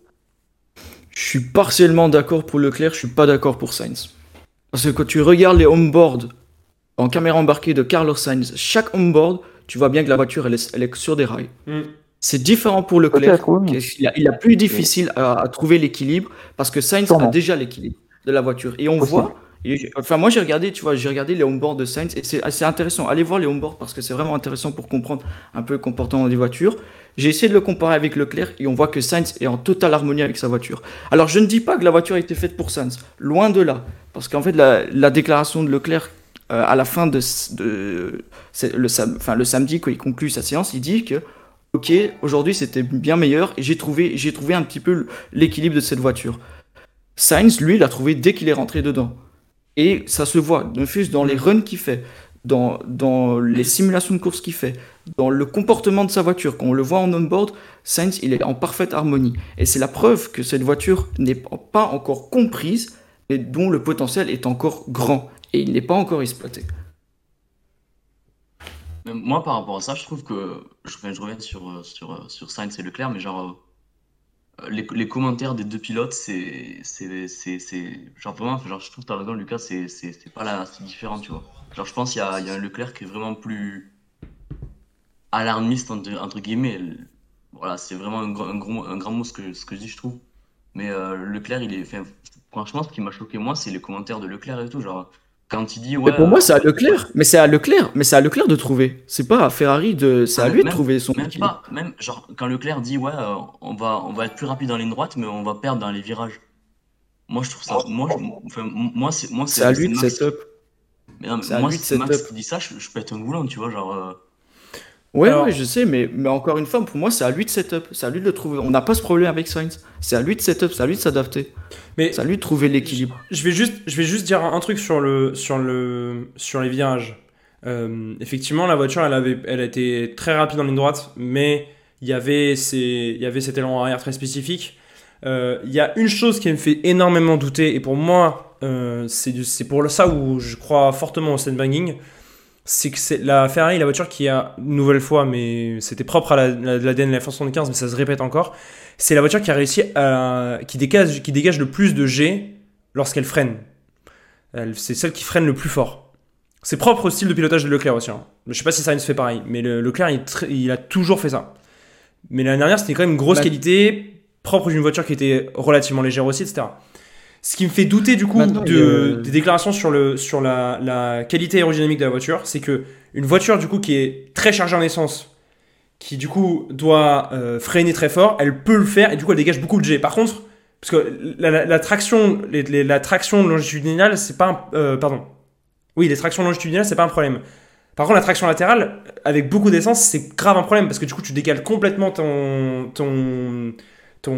Je suis partiellement d'accord pour Leclerc, je suis pas d'accord pour Sainz. Parce que quand tu regardes les onboards en caméra embarquée de Carlos Sainz, chaque onboard, tu vois bien que la voiture, elle est, elle est sur des rails. Hmm. C'est différent pour Leclerc. Peut-être, oui. Il a, il a plus difficile à, à trouver l'équilibre parce que Sainz Sûrement. a déjà l'équilibre de la voiture. Et on Possible. voit, et- enfin moi j'ai regardé, tu vois, j'ai regardé les onboards de Sainz et c'est assez intéressant. Allez voir les onboards parce que c'est vraiment intéressant pour comprendre un peu le comportement des voitures. J'ai essayé de le comparer avec Leclerc et on voit que Sainz est en totale harmonie avec sa voiture. Alors je ne dis pas que la voiture a été faite pour Sainz, loin de là. Parce qu'en fait la, la déclaration de Leclerc euh, à la fin de, de c'est le, sam- enfin, le samedi quand il conclut sa séance, il dit que ok, aujourd'hui c'était bien meilleur et j'ai trouvé, j'ai trouvé un petit peu l'équilibre de cette voiture. Sainz, lui, l'a trouvé dès qu'il est rentré dedans. Et ça se voit, ne fût-ce dans les runs qu'il fait, dans, dans les simulations de course qu'il fait, dans le comportement de sa voiture. Quand on le voit en on-board, Sainz, il est en parfaite harmonie. Et c'est la preuve que cette voiture n'est pas encore comprise, mais dont le potentiel est encore grand. Et il n'est pas encore exploité. Mais moi, par rapport à ça, je trouve que. Je, enfin, je reviens sur, euh, sur, euh, sur Sainz et Leclerc, mais genre. euh, Les, les commentaires des deux pilotes, c'est. C'est. c'est- c'est- Genre vraiment, genre, je trouve que t'as raison, Lucas, c'est c'est- c'est pas là, c'est différent, tu vois. Genre, je pense qu'il y a, il y a un Leclerc qui est vraiment plus alarmiste, entre, entre guillemets. Le- Voilà, c'est vraiment un, gros- un, gros, un grand mot ce que, ce que je dis, je trouve. Mais euh, Leclerc, il est. Enfin, franchement, ce qui m'a choqué, moi, c'est les commentaires de Leclerc et tout. Genre, quand il dit, ouais. Mais pour moi, euh, c'est à Leclerc. Mais c'est à Leclerc. Mais c'est à Leclerc de trouver. C'est pas à Ferrari de. C'est à lui de Même- trouver son Même équilibre. pas, même genre quand Leclerc dit ouais, euh, on va, on va être plus rapide en ligne droite, mais on va perdre dans les virages. Moi je trouve ça, moi, je- enfin, m- moi c'est, moi C'est à lui de Max. setup. Mais non, mais c'est à moi lui de c'est Max setup. qui dit ça, je, je pète un boulon, tu vois, genre. euh, Ouais, Alors- ouais, je sais, mais, mais encore une fois, pour moi, c'est à lui de setup. C'est à lui de le trouver. On n'a pas ce problème avec Sainz. C'est à lui de setup, c'est à lui de s'adapter. Mais C'est à lui de trouver l'équilibre. je vais juste, je vais juste dire un truc sur le, sur le, sur les virages. Euh, effectivement, la voiture, elle avait, elle a été très rapide en ligne droite, mais il y avait ces, il y avait cet élan arrière très spécifique. Euh, Il y a une chose qui me fait énormément douter, et pour moi, euh, c'est, du- c'est pour ça où je crois fortement au sandbagging, c'est que c'est la Ferrari, la voiture qui a, une nouvelle fois, mais c'était propre à la- la- l'A D N de la F cent soixante-quinze, mais ça se répète encore, c'est la voiture qui a réussi à, qui dégage, qui dégage le plus de G lorsqu'elle freine. Elle- C'est celle qui freine le plus fort. C'est propre au style de pilotage de Leclerc aussi. Hein. Je sais pas si Sainz fait pareil, mais le, Leclerc, il, tr- il a toujours fait ça. Mais l'année dernière, c'était quand même une grosse Bah- qualité, propre d'une voiture qui était relativement légère aussi, et cetera. Ce qui me fait douter du coup Maintenant, de, il y a- des déclarations sur, le, sur la, la qualité aérodynamique de la voiture, c'est que une voiture du coup qui est très chargée en essence, qui du coup doit euh, freiner très fort, elle peut le faire et du coup elle dégage beaucoup de G. Par contre, parce que la, la, la traction, les, les- la traction longitudinale, c'est pas un, euh, pardon. Oui, les tractions longitudinales, c'est pas un problème. Par contre, la traction latérale, avec beaucoup d'essence, c'est grave un problème parce que du coup, tu décales complètement ton, ton, ton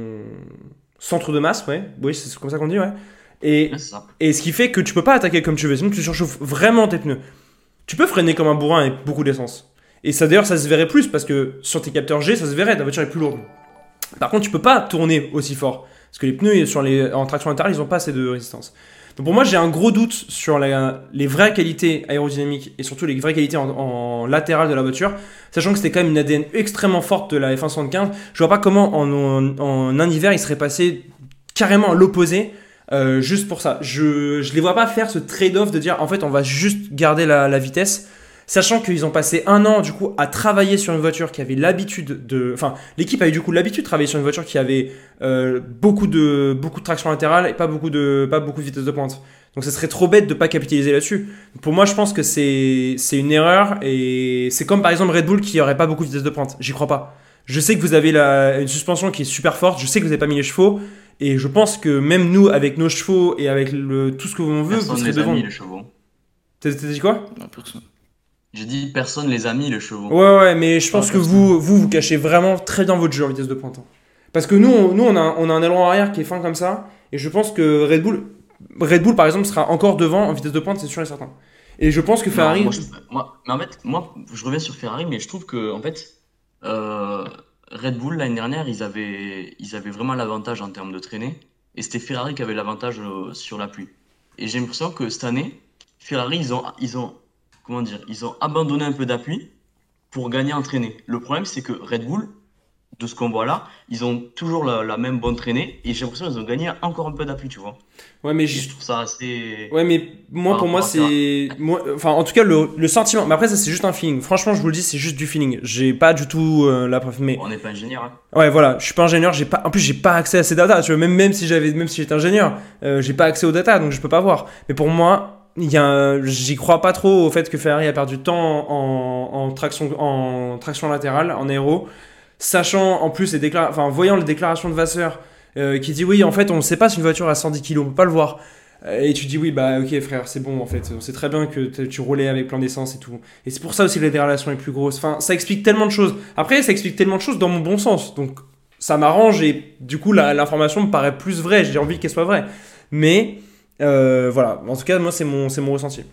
centre de masse, ouais. Oui, c'est comme ça qu'on dit, ouais. Et, Ouais, c'est ça. et ce qui fait que tu peux pas attaquer comme tu veux, sinon tu surchauffes vraiment tes pneus. Tu peux freiner comme un bourrin avec beaucoup d'essence. Et ça, d'ailleurs, ça se verrait plus parce que sur tes capteurs G, ça se verrait, ta voiture est plus lourde. Par contre, tu peux pas tourner aussi fort parce que les pneus sur les, en traction latérale, ils ont pas assez de résistance. Donc pour moi, j'ai un gros doute sur la- les vraies qualités aérodynamiques et surtout les vraies qualités en, en latéral de la voiture, sachant que c'était quand même une A D N extrêmement forte de la F un soixante-quinze. Je vois pas comment en, en, en un hiver, il serait passé carrément à l'opposé euh, juste pour ça. Je, je les vois pas faire ce trade-off de dire en fait on va juste garder la, la vitesse. Sachant qu'ils ont passé un an du coup à travailler sur une voiture qui avait l'habitude de... Enfin, l'équipe a eu du coup l'habitude de travailler sur une voiture qui avait euh, beaucoup, de, beaucoup de traction latérale et pas beaucoup, de, pas beaucoup de vitesse de pointe. Donc ça serait trop bête de pas capitaliser là-dessus. Pour moi, je pense que c'est, c'est une erreur et c'est comme par exemple Red Bull qui aurait pas beaucoup de vitesse de pointe. J'y crois pas. Je sais que vous avez la, une suspension qui est super forte, je sais que vous n'avez pas mis les chevaux et je pense que même nous, avec nos chevaux et avec le, tout ce que l'on veut, vous Personne serez les a devant. mis, les chevaux. T'as t'as dit quoi? Non, personne. J'ai dit personne les a mis, les chevaux. Ouais, ouais, mais je pense Ah, que personne. vous, vous, vous cachez vraiment très bien votre jeu en vitesse de pointe. hein. Parce que nous, on, nous on, a, on a un aileron arrière qui est fin comme ça, et je pense que Red Bull, Red Bull par exemple, sera encore devant en vitesse de pointe, c'est sûr et certain. Et je pense que Non, Ferrari. moi, je- moi- mais en fait, moi, je reviens sur Ferrari, mais je trouve que en fait, euh, Red Bull l'année dernière, ils avaient, ils avaient vraiment l'avantage en termes de traînée, et c'était Ferrari qui avait l'avantage euh, sur la pluie. Et j'ai l'impression que cette année, Ferrari, ils ont, ils ont, comment dire, ils ont abandonné un peu d'appui pour gagner en traînée. Le problème, c'est que Red Bull, de ce qu'on voit là, ils ont toujours la, la même bonne traînée, et j'ai l'impression qu'ils ont gagné encore un peu d'appui, tu vois. Ouais, mais Et je- je trouve ça assez. Ouais, mais moi, Par pour moi, rapport à c'est. Moi, enfin, en tout cas, le, le sentiment. Mais après, ça, c'est juste un feeling. Franchement, je vous le dis, c'est juste du feeling. J'ai pas du tout euh, la preuve. Mais On n'est pas ingénieur, hein. ouais, voilà, je suis pas ingénieur. J'ai pas. En plus, j'ai pas accès à ces datas. Tu vois, même, même si j'avais, même si j'étais ingénieur, euh, j'ai pas accès aux datas, donc je peux pas voir. Mais pour moi, il y a, un- j'y crois pas trop au fait que Ferrari a perdu de temps en, en traction, en traction latérale, en aéro, sachant en plus les déclarations, enfin, voyant les déclarations de Vasseur euh, qui dit oui, en fait, on ne sait pas si une voiture a cent dix kilos, on peut pas le voir. Euh, Et tu dis oui, bah ok frère, c'est bon en fait, on sait très bien que t- tu roulais avec plein d'essence et tout. Et c'est pour ça aussi que la dérelation est plus grosse. Enfin, ça explique tellement de choses. Après, ça explique tellement de choses dans mon bon sens. Donc, ça m'arrange et du coup, la- l'information me paraît plus vraie. J'ai envie qu'elle soit vraie. Mais, euh, voilà. En tout cas, moi, c'est mon, c'est mon ressenti.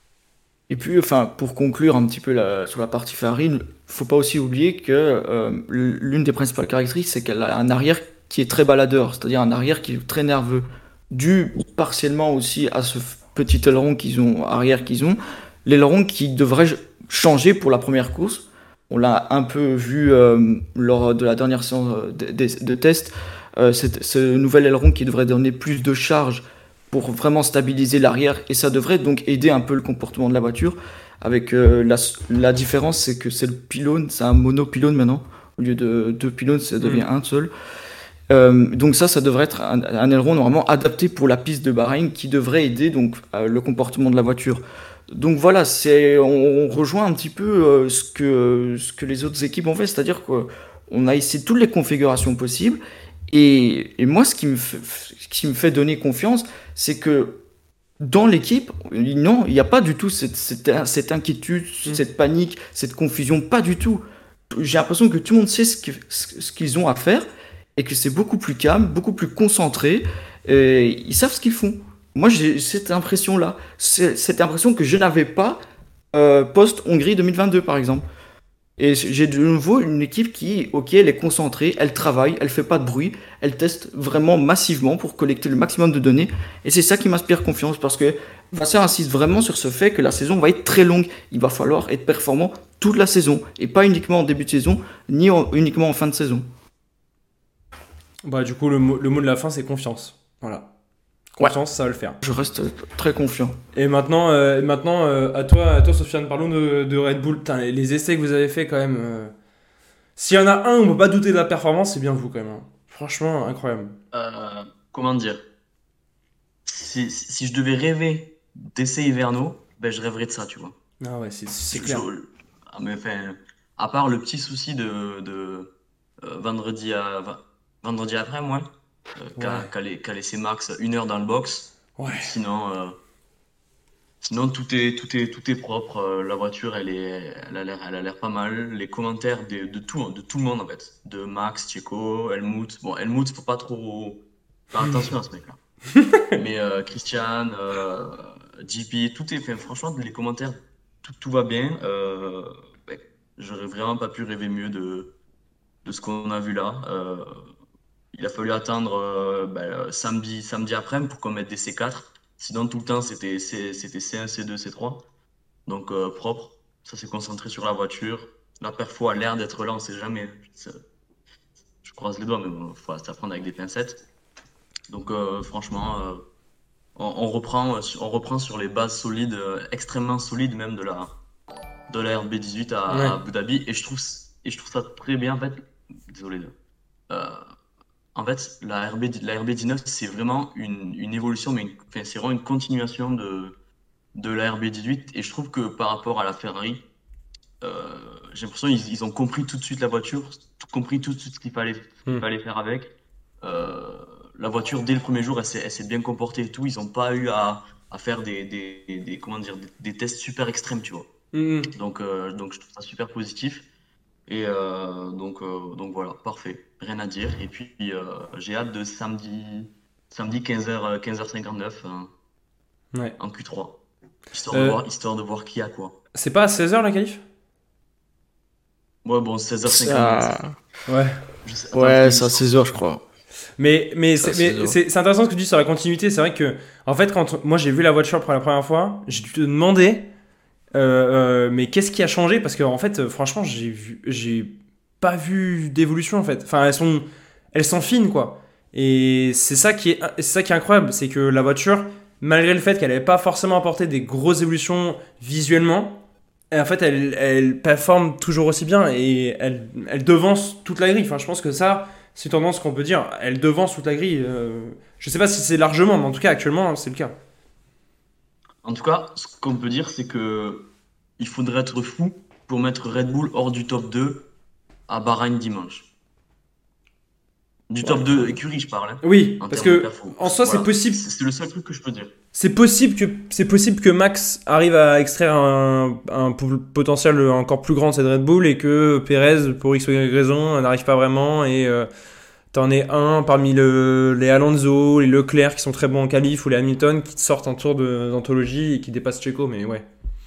Et puis, enfin, pour conclure un petit peu la- sur la partie Ferrari, il faut pas aussi oublier que euh, l'une des principales caractéristiques, c'est qu'elle a un arrière qui est très baladeur, c'est-à-dire un arrière qui est très nerveux, dû partiellement aussi à ce f- petit aileron qu'ils ont, arrière qu'ils ont, l'aileron qui devrait ch- changer pour la première course. On l'a un peu vu euh, lors de la dernière séance euh, de, de- de test, euh, c'est- ce nouvel aileron qui devrait donner plus de charge pour vraiment stabiliser l'arrière et ça devrait donc aider un peu le comportement de la voiture avec euh, la, la différence c'est que c'est le pylône, c'est un monopylône maintenant au lieu de deux pylônes ça devient un seul. Euh, donc ça ça devrait être un, un aileron normalement adapté pour la piste de Bahreïn qui devrait aider donc euh, le comportement de la voiture. Donc voilà, c'est on, on rejoint un petit peu euh, ce que ce que les autres équipes ont fait, c'est-à-dire qu'on a essayé toutes les configurations possibles. Et, et moi, ce qui me fait, ce qui me fait donner confiance, c'est que dans l'équipe, non, il n'y a pas du tout cette, cette, cette inquiétude, Mm. cette panique, cette confusion, pas du tout. J'ai l'impression que tout le monde sait ce que- ce qu'ils ont à faire et que c'est beaucoup plus calme, beaucoup plus concentré. Et ils savent ce qu'ils font. Moi, j'ai cette impression-là. C'est- Cette impression que je n'avais pas euh, post-Hongrie deux mille vingt-deux, par exemple. Et j'ai de nouveau une équipe qui, ok, elle est concentrée, elle travaille, elle fait pas de bruit, elle teste vraiment massivement pour collecter le maximum de données. Et c'est ça qui m'inspire confiance parce que Vasseur insiste vraiment sur ce fait que la saison va être très longue. Il va falloir être performant toute la saison et pas uniquement en début de saison ni en- uniquement en fin de saison. Bah, du coup, le mot, le mot de la fin, c'est confiance. Voilà. confiance, ça va le faire. Je reste très confiant. Et maintenant, euh, maintenant euh, à toi, à toi, Sofiane, parlons de, de Red Bull. Putain, les, les essais que vous avez fait quand même. euh, S'il y en a un où on peut pas douter de la performance, c'est bien vous quand même, hein. Franchement, incroyable. Euh, comment dire? Si, si si je devais rêver d'essais hivernaux, ben je rêverais de ça, tu vois. Ah ouais, c'est c'est Je- clair. je- ah, mais enfin, à part le petit souci de, de euh, vendredi à va- vendredi après, moi, euh, qu'a Ouais, qu'a lai- qu'a laissé Max une heure dans le box. ouais. Sinon, euh, sinon tout est tout est tout est propre. euh, La voiture, elle est, elle a l'air, elle a l'air pas mal. Les commentaires de, de tout, hein, de tout le monde en fait, de Max, Checo, Helmut. Bon, Helmut, faut pas trop faire attention à ce mec-là. Mais euh, Christian, euh, J P, tout est fait. Franchement, les commentaires, tout, tout va bien. Euh, ben, j'aurais vraiment pas pu rêver mieux de, de ce qu'on a vu là. Euh, il a fallu attendre euh, ben, samedi, samedi après-midi pour qu'on mette des C quatre. Sinon, tout le temps, c'était C- c'était C un, C deux, C trois. Donc, euh, propre. Ça s'est concentré sur la voiture. La perfo a l'air d'être là, on sait jamais. Ça- Je croise les doigts, mais bon, faut s'apprendre avec des pincettes. Donc, euh, franchement. euh, on, on reprend, euh, sur- on reprend sur les bases solides, euh, extrêmement solides même de la, de la R B dix-huit à, Ouais. à Abu Dhabi. Et je trouve, et je trouve ça très bien en fait. Désolé. de- euh, en fait, la R B, la R B dix-neuf, c'est vraiment une, une évolution, mais une- enfin, c'est vraiment une continuation de, de la R B dix-huit. Et je trouve que par rapport à la Ferrari, euh, j'ai l'impression qu'ils ils ont compris tout de suite la voiture, tout- compris tout de suite ce qu'il fallait, ce qu'il Hmm. fallait faire avec. Euh, la voiture, dès le premier jour, elle s'est, elle s'est bien comportée et tout. Ils n'ont pas eu à, à faire des, des, des- des- comment dire, des, des tests super extrêmes, tu vois. Mhm. Donc, euh, donc je trouve ça super positif. Et euh, donc, euh, donc voilà, parfait. Rien à dire. Et puis, euh, j'ai hâte de samedi, samedi quinze heures, quinze heures cinquante-neuf hein, Ouais. en Q trois. Histoire de Euh, voir, histoire de voir qui a quoi. c'est pas à seize heures la qualif? Ouais, bon, seize heures cinquante-neuf. Ça... Ouais. Je sais, attends, Ouais, je c'est à seize heures, je crois. Mais, mais, Ça, c'est, c'est mais dur. c'est, c'est intéressant ce que tu dis sur la continuité. C'est vrai que, en fait, quand moi j'ai vu la voiture pour la première fois, j'ai dû te demander, euh, euh, mais qu'est-ce qui a changé? Parce que, en fait, euh, franchement, j'ai vu, j'ai pas vu d'évolution, en fait. Enfin, elles sont, elles sont fines, quoi. Et c'est ça qui est, c'est ça qui est incroyable. C'est que la voiture, malgré le fait qu'elle n'avait pas forcément apporté des grosses évolutions visuellement, et en fait, elle, elle performe toujours aussi bien et elle, elle devance toute la grille. Enfin, je pense que ça, c'est une tendance qu'on peut dire. Elle devance toute la grille. Euh, je sais pas si c'est largement, mais en tout cas, actuellement, c'est le cas. En tout cas, ce qu'on peut dire, c'est que il faudrait être fou pour mettre Red Bull hors du top deux à Bahreïn dimanche. Du top Ouais. deux écurie, je parle, hein, Oui, en parce termes de que perfo. en soi, c'est Voilà. possible. C'est c'est le seul truc que je peux dire. C'est possible que c'est possible que Max arrive à extraire un, un po- potentiel encore plus grand de cette Red Bull et que Perez, pour X ou Y raison, n'arrive pas vraiment et euh, t'en es un parmi le, les Alonso, les Leclerc qui sont très bons en qualif ou les Hamilton qui te sortent un tour de- d'anthologie et qui dépassent Checo, mais ouais.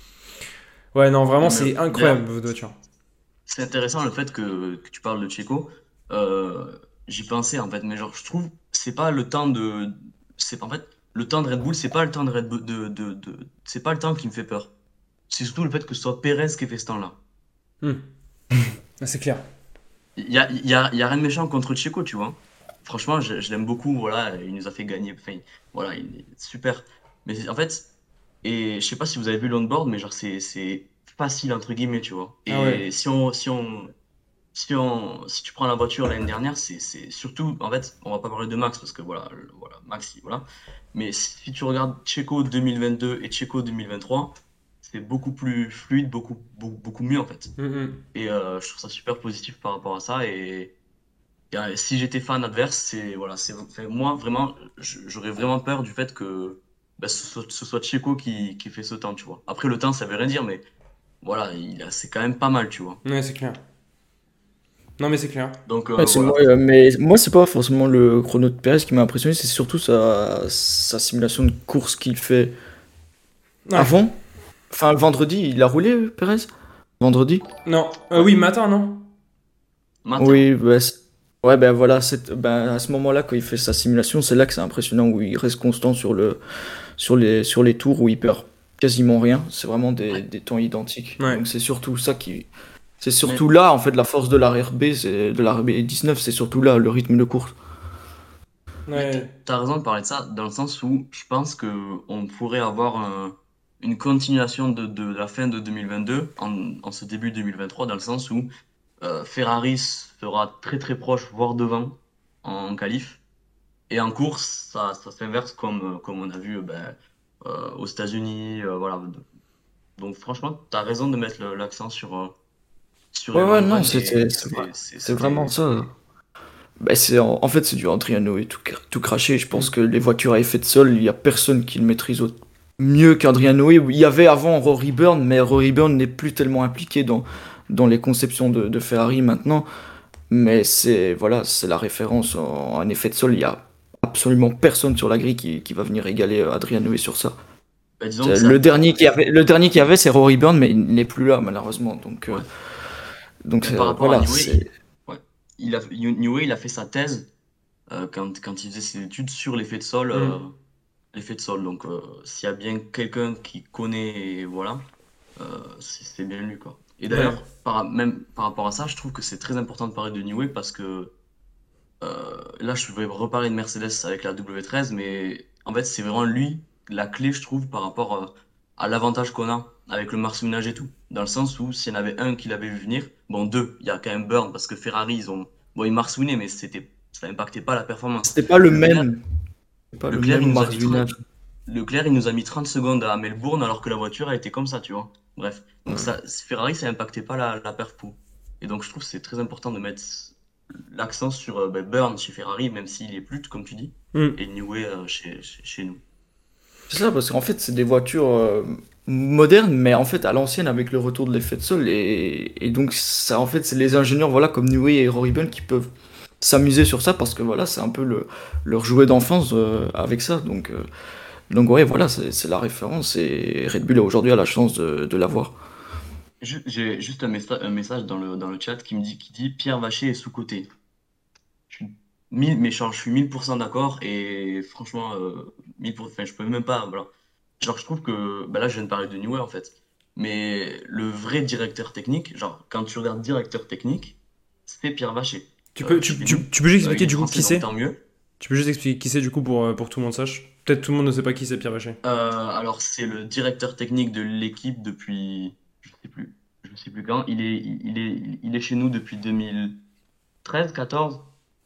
Ouais, non, vraiment, Non, mais c'est incroyable d'ailleurs, votre voiture. c'est intéressant le fait que, que tu parles de Checo. Euh, j'y pensais en fait, mais genre, je trouve c'est pas le temps de. C'est en fait le temps de Red Bull, c'est pas le temps de Red Bull de, de, de- c'est pas le temps qui me fait peur. C'est surtout le fait que ce soit Perez qui ait fait ce temps-là. Hmm. Ah, c'est clair. Il y a, il y a, il y a rien de méchant contre Checo, tu vois. Franchement, je, je l'aime beaucoup. Voilà, il nous a fait gagner. Enfin, voilà, il est super. Mais c'est- en fait, et je sais pas si vous avez vu l'onboard, mais genre c'est c'est facile entre guillemets, tu vois. Ah ouais. Et si on si on si on si tu prends la voiture l'année dernière, c'est c'est surtout en fait, on va pas parler de Max parce que voilà, le- voilà, Max, il- voilà. Mais si tu regardes Checo deux mille vingt-deux et Checo deux mille vingt-trois, c'est beaucoup plus fluide, beaucoup beaucoup, beaucoup mieux en fait. Hmm, hmm. Et euh, je trouve ça super positif par rapport à ça. Et, et, euh, si j'étais fan adverse, c'est voilà, c'est enfin, moi vraiment, je- j'aurais vraiment peur du fait que bah, ce soit, ce soit Checo qui, qui fait ce temps, tu vois. Après le temps, ça veut rien dire, mais voilà, il a- c'est quand même pas mal, tu vois. Ouais, c'est clair. Non, mais c'est clair. Donc euh, Ouais, c'est voilà. moi, euh, mais moi, c'est pas forcément le chrono de Perez qui m'a impressionné, c'est surtout sa, sa simulation de course qu'il fait Ouais. avant. Enfin, le vendredi, il a roulé, Perez? Vendredi? Non. Euh, oui, matin, non? Matin. Oui, bah, c'est- ouais, ben voilà, c'est- ben, à ce moment-là, quand il fait sa simulation, c'est là que c'est impressionnant, où il reste constant sur, le, sur, les, sur les tours, où il perd quasiment rien. C'est vraiment des, des temps identiques. Ouais. Donc c'est surtout ça qui. C'est surtout là, en fait, la force de la R B, c'est- de la R B dix-neuf, c'est surtout là, le rythme de course. Ouais. T'as raison de parler de ça, dans le sens où je pense que on pourrait avoir un- une continuation de, de la fin de deux mille vingt-deux en, en ce début deux mille vingt-trois, dans le sens où euh, Ferrari sera très très proche, voire devant, en qualif. Et en course, ça, ça s'inverse comme, comme on a vu euh, ben, euh, aux États-Unis. Euh, voilà. Donc franchement, t'as raison de mettre le- l'accent sur, euh, sur Ouais, les ouais, long non, run et c'était, c'est vrai- c'est- c'est- c'est vraiment c'était ça. Bah, c'est en, en fait, c'est du Adriano et tout, cr- tout craché. Je pense Mm. que les voitures à effet de sol, il y a personne qui le maîtrise au- mieux qu'Adriano. Il y avait avant Rory Byrne, mais Rory Byrne n'est plus tellement impliqué dans, dans les conceptions de, de Ferrari maintenant. Mais c'est voilà, c'est la référence en, en effet de sol. Il y a absolument personne sur la grille qui, qui va venir égaler euh, Adriano et sur ça. bah, disons que C'est- ça. Le dernier qui avait, le dernier qui avait, c'est Rory Byrne, mais il n'est plus là malheureusement. Donc, euh, Ouais. donc Mais par euh, rapport à voilà, Newey, il, c'est ouais. Il a, Newey, il a fait sa thèse euh, quand, quand il faisait ses études sur l'effet de sol. euh, Mm. l'effet de sol. Donc, euh, s'il y a bien quelqu'un qui connaît, et voilà, euh, c'est c'est bien lui, quoi. Et Ouais. d'ailleurs, par, même par rapport à ça, je trouve que c'est très important de parler de Newey parce que euh, là, je vais reparler de Mercedes avec la W treize, mais en fait, c'est vraiment lui la clé, je trouve, par rapport euh, à l'avantage qu'on a avec le marche-ménage et tout. Dans le sens où s'il y en avait un qui l'avait vu venir, bon, deux, il y a quand même Burn parce que Ferrari, ils ont. Bon, ils marsouinaient, mais c'était, ça n'impactait pas la performance. c'était pas le Leclerc, même, c'est pas le Leclerc, même il nous a mis trente Marvinage. Leclerc, il nous a mis trente secondes à Melbourne alors que la voiture a été comme ça, tu vois. Bref. Donc ça, Ferrari, ça impactait pas la, la perf pour. Et donc je trouve que c'est très important de mettre l'accent sur euh, ben, Burn chez Ferrari, même s'il est plus, comme tu dis, Mm. et Newey euh, chez, chez, chez nous. C'est ça, parce qu'en fait, c'est des voitures euh, modernes, mais en fait à l'ancienne avec le retour de l'effet de sol. Et, et donc, ça, en fait, c'est les ingénieurs voilà, comme Newey et Rory Byrne qui peuvent s'amuser sur ça parce que voilà, c'est un peu le, leur jouet d'enfance euh, avec ça. Donc, euh, donc ouais, voilà, c'est c'est la référence. Et Red Bull aujourd'hui a la chance de, de l'avoir. Ju- J'ai juste un, messa- un message dans le, dans le chat qui me dit, qui dit Pierre Vacher est sous-coté. Je suis mille, mais genre, je suis mille pour cent d'accord et franchement, euh, mille pour cent, enfin, je peux même pas. Voilà. Genre, je trouve que, bah là, je viens de parler de Newey en fait, mais le vrai directeur technique, genre, quand tu regardes directeur technique, c'est Pierre Vacher Tu peux, euh, tu, chez tu, nous. tu peux juste Euh, il expliquer est du coup français, qui donc c'est? tant mieux. Tu peux juste expliquer qui c'est du coup pour, euh, pour que tout le monde sache? Peut-être tout le monde ne sait pas qui c'est Pierre Vacher. Euh, alors, c'est le directeur technique de l'équipe depuis, je sais plus, je sais plus quand. Il est, il est, il est chez nous depuis deux mille treize, quatorze.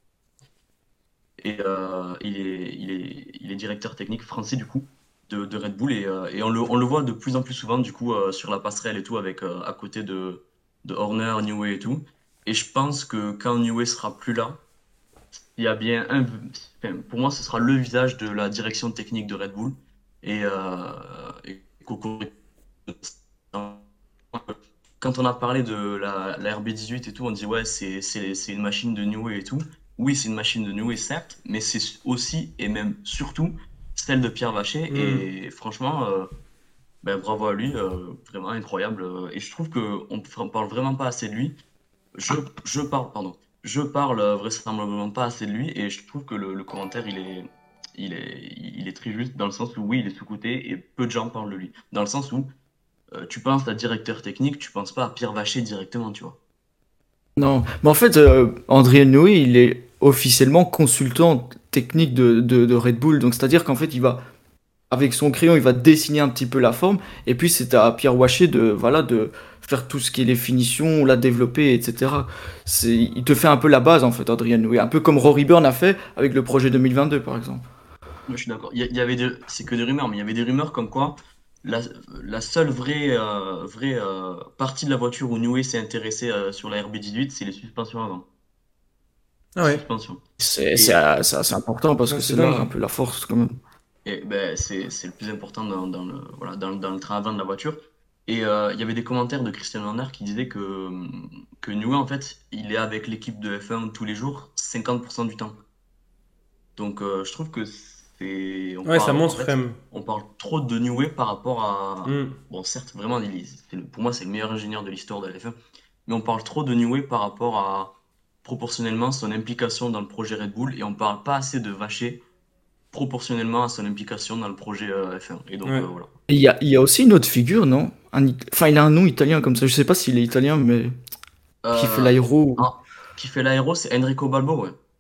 Et euh, il est, il est, il est directeur technique français du coup de, de Red Bull et, euh, et on le, on le voit de plus en plus souvent du coup euh, sur la passerelle et tout avec euh, à côté de, de Horner, Newey et tout. Et je pense que quand Newey sera plus là, il y a bien un, enfin, pour moi ce sera le visage de la direction technique de Red Bull et, euh, et Coco. Quand on a parlé de la, la R B dix-huit et tout, on dit ouais, c'est c'est- c'est une machine de Newey et tout. Oui, c'est une machine de Newey, certes, mais c'est aussi et même surtout celle de Pierre Vacher. Mm. Et franchement, euh, ben, bravo à lui, euh, vraiment incroyable. Et je trouve qu'on ne parle vraiment pas assez de lui. Je, je parle, pardon, je parle euh, vraisemblablement pas assez de lui et je trouve que le, le commentaire, il est, il est, il est très juste dans le sens où oui, il est sous-coté et peu de gens parlent de lui. Dans le sens où euh, tu penses à directeur technique, tu penses pas à Pierre Vacher directement, tu vois. Non, mais en fait, euh, André Newey, il est officiellement consultant technique de, de, de Red Bull. Donc, c'est-à-dire qu'en fait, il va, avec son crayon, il va dessiner un petit peu la forme. Et puis, c'est à Pierre Waché de, voilà, de faire tout ce qui est les finitions, la développer, et cetera. C'est, il te fait un peu la base, en fait, Adrien Newey. Un peu comme Rory Byrne a fait avec le projet deux mille vingt-deux, par exemple. Moi, je suis d'accord. Il y, a- il y avait des, c'est que des rumeurs, mais il y avait des rumeurs comme quoi la, la seule vraie, euh, vraie euh, partie de la voiture où Newey s'est intéressé euh, sur la R B dix-huit, c'est les suspensions avant. Ah Les ouais. suspensions. C'est, Et, c'est, euh, c'est assez important parce Ouais, que c'est c'est là dingue. un peu la force, quand même. et ben, c'est, c'est le plus important dans, dans le, voilà, dans, dans le train avant de la voiture. Et euh, il y avait des commentaires de Christian Horner qui disaient que, que Newey, en fait, il est avec l'équipe de F un tous les jours, cinquante pour cent du temps. Donc, euh, je trouve que c'est. On Ouais, ça parle, en montre quand fait, même. on parle trop de Newey par rapport à. Mm. Bon, certes, vraiment, il est- c'est le- pour moi, c'est le meilleur ingénieur de l'histoire de la F un. Mais on parle trop de Newey par rapport à proportionnellement son implication dans le projet Red Bull et on parle pas assez de Vacher proportionnellement à son implication dans le projet euh, F un. Et donc, Ouais. euh, voilà. Et il y a, il y a aussi une autre figure, non? Un It- Enfin, il a un nom italien comme ça. Je sais pas s'il est italien, mais qui fait Euh, l'aéro. ah, qui fait l'aéro, c'est Enrico Balbo, ouais.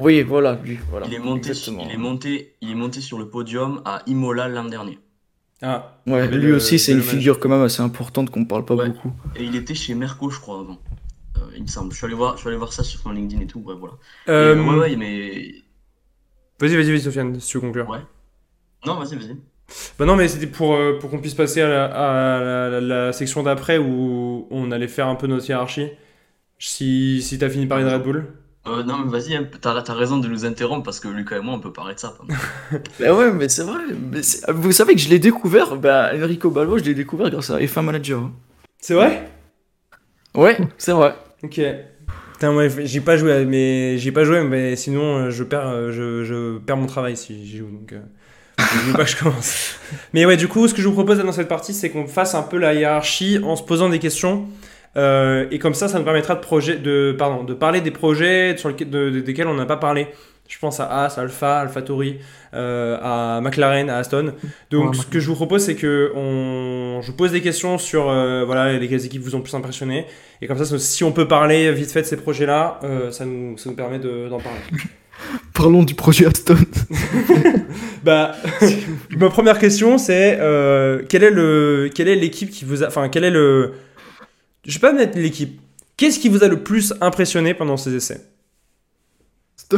Oui, voilà, lui, voilà. Il est monté, Exactement. il est monté, il est monté sur le podium à Imola l'an dernier. Ah, Ouais, bel, lui euh, aussi, c'est bel une hommage. figure quand même assez importante qu'on parle pas Ouais. beaucoup. Et il était chez Merco, je crois, avant. Euh, il me semble. Je suis allé voir, je suis allé voir ça sur son LinkedIn et tout. Ouais, voilà. Et Euh, euh, ouais, ouais, mais Vas-y, vas-y, vas-y, Sofiane, si tu veux conclure. ouais. Non, vas-y, vas-y. Bah non, mais c'était pour, euh, pour qu'on puisse passer à la, à la- la- la section d'après où on allait faire un peu notre hiérarchie. Si, si t'as fini de parler de Red Bull. Euh, non, mais vas-y, hein, t'as, t'as raison de nous interrompre parce que Lucas et moi, on peut parler de ça. pendant- Bah ouais, mais c'est vrai. mais c'est- Vous savez que je l'ai découvert, bah, Enrico Balbo, je l'ai découvert grâce à F un Manager. hein. C'est vrai? Ouais, c'est vrai. Ok. Putain, ouais, j'ai pas joué, mais j'ai pas joué, mais sinon euh, je perds, euh, je, je perds mon travail si j'y joue. Donc, euh, je veux pas que je commence. Mais ouais, du coup, ce que je vous propose dans cette partie, c'est qu'on fasse un peu la hiérarchie en se posant des questions. Euh, et comme ça, ça nous permettra de, projet, de, pardon, de parler des projets sur lesquels, de, de- desquels on n'a pas parlé. Je pense à As, Alpha, AlphaTauri, euh, à McLaren, à Aston. Donc, Ouais, ce que je vous propose, c'est que on, je vous pose des questions sur euh, voilà, lesquelles équipes vous ont plus impressionné. Et comme ça, ça- si on peut parler vite fait de ces projets-là, euh, ça, nous, ça nous permet de- d'en parler. Parlons du projet Aston. Bah, ma première question, c'est euh, quelle est le, quelle est l'équipe qui vous a, enfin, quel est le, je vais pas mettre l'équipe. Qu'est-ce qui vous a le plus impressionné pendant ces essais? Aston.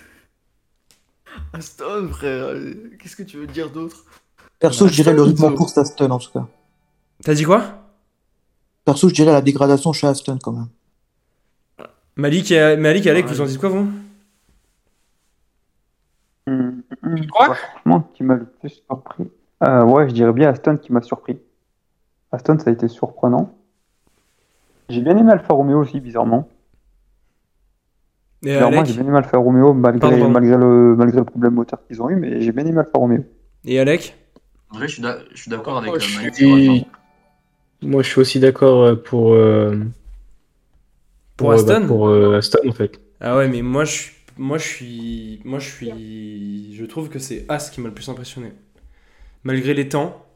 Aston, frère. euh, Qu'est-ce que tu veux dire d'autre? Perso, je dirais le rythme en Aston. course d'Aston en tout cas. T'as dit quoi? Perso, je dirais la dégradation chez Aston quand même. Malik et, Malik et Alec, Ouais. vous en dites quoi, vous? Hum, hum, Quoi ouais, franchement, qui m'a le plus surpris. Euh, ouais, je dirais bien Aston qui m'a surpris. Aston, ça a été surprenant. J'ai bien aimé Alfa Romeo aussi, bizarrement. Et Bizarrement, Alec? j'ai bien aimé Alfa Romeo malgré, Pardon, pardon. malgré, le, malgré le problème moteur qu'ils ont eu, mais j'ai bien aimé Alfa Romeo. Et Alec? En vrai, je suis, d'a- je suis d'accord avec Moi, euh, je Malik sur suis... Alpha. Moi, je suis aussi d'accord euh, pour, euh, Pour euh, bah, Aston? pour euh, Aston, en fait. Ah ouais, mais moi, je, suis- moi, je suis, moi, je suis, je trouve que c'est As qui m'a le plus impressionné. Malgré les temps,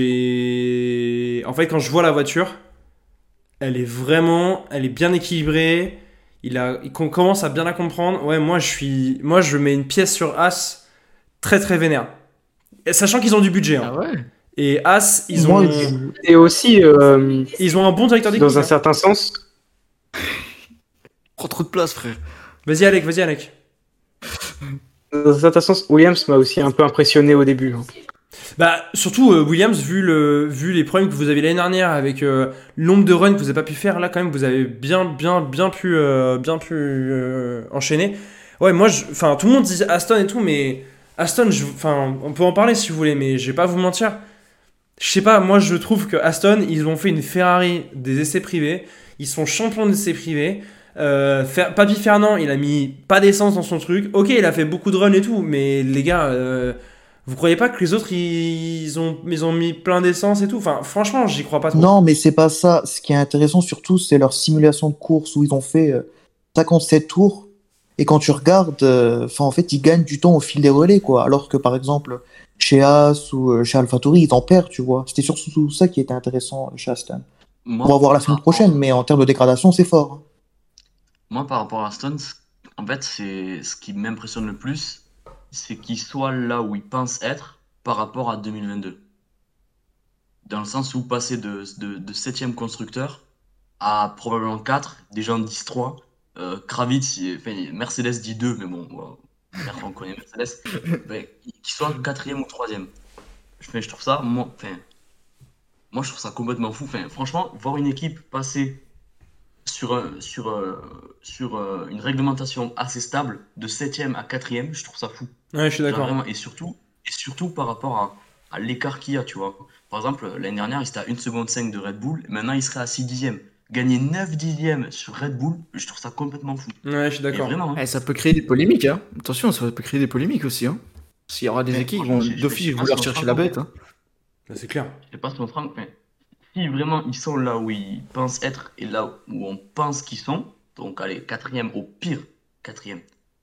j'ai, en fait, quand je vois la voiture, elle est vraiment, elle est bien équilibrée. Il a, il com- commence à bien la comprendre. Ouais, moi, je suis, moi, je mets une pièce sur As très très vénère. Et sachant qu'ils ont du budget, hein. Ah ouais? Et As, ils Moi, ont, je- Et aussi, euh, ils ont un bon directeur d'équipe. dans un hein. certain sens, Prends trop de place, frère. Vas-y, Alec, vas-y, Alec. dans un certain sens, Williams m'a aussi un peu impressionné au début. hein. Bah, surtout euh, Williams, vu, le, vu les problèmes que vous avez l'année dernière avec euh, le nombre de runs que vous n'avez pas pu faire, là quand même, vous avez bien, bien, bien pu, euh, bien pu euh, enchaîner. Ouais, moi, je- enfin, tout le monde dit Aston et tout, mais Aston, je- enfin, on peut en parler si vous voulez, mais je vais pas vous mentir. Je sais pas, moi, je trouve que Aston, ils ont fait une Ferrari des essais privés. Ils sont champions d'essais privés. Euh, Fer- Papy Fernand, il a mis pas d'essence dans son truc. Ok, il a fait beaucoup de runs et tout, mais les gars. euh, Vous croyez pas que les autres ils ont, ils ont mis plein d'essence et tout? Enfin, franchement, j'y crois pas trop. Non, mais c'est pas ça. Ce qui est intéressant surtout, c'est leur simulation de course où ils ont fait euh, cinquante-sept tours. Et quand tu regardes, euh, enfin, en fait, ils gagnent du temps au fil des relais, quoi. Alors que, par exemple, chez As ou euh, chez AlphaTauri, ils en perdent, tu vois. C'était surtout ça qui était intéressant chez Aston. Moi, On va voir la par semaine rapport- prochaine, mais en termes de dégradation, c'est fort. hein. Moi, par rapport à Aston, c- en fait, c'est ce qui m'impressionne le plus, c'est qu'ils soient là où ils pensent être par rapport à deux mille vingt-deux. Dans le sens où passer de, de, de septième constructeur à probablement quatre, des gens disent trois, euh, Kravitz, il- enfin, Mercedes dit deux, mais bon, voilà, merde, on connaît Mercedes, ben, qu'ils soient quatrième ou troisième. Je, enfin, je trouve ça, moi, enfin, moi, je trouve ça complètement fou. Enfin, franchement, voir une équipe passer sur, un- sur, euh, sur euh, une réglementation assez stable de septième à quatrième, je trouve ça fou. Ouais, je suis Genre d'accord. vraiment, et surtout, et surtout par rapport à, à l'écart qu'il y a, tu vois. Par exemple, l'année dernière, il était à une seconde cinq de Red Bull, et maintenant il serait à six dixièmes. Gagner neuf dixièmes sur Red Bull, je trouve ça complètement fou. Ouais, je suis Et d'accord. vraiment, hein. Eh, ça peut créer des polémiques, hein. Attention, ça peut créer des polémiques aussi, hein. S'il y aura des Mais équipes qui franchement, vont je- je- je d'office sais pas vouloir si on chercher fera la pas. bête, hein. Bah, c'est clair. Je sais pas si on fera, mais si vraiment ils sont là où ils pensent être et là où on pense qu'ils sont, donc allez, quatrième au pire, quatrième,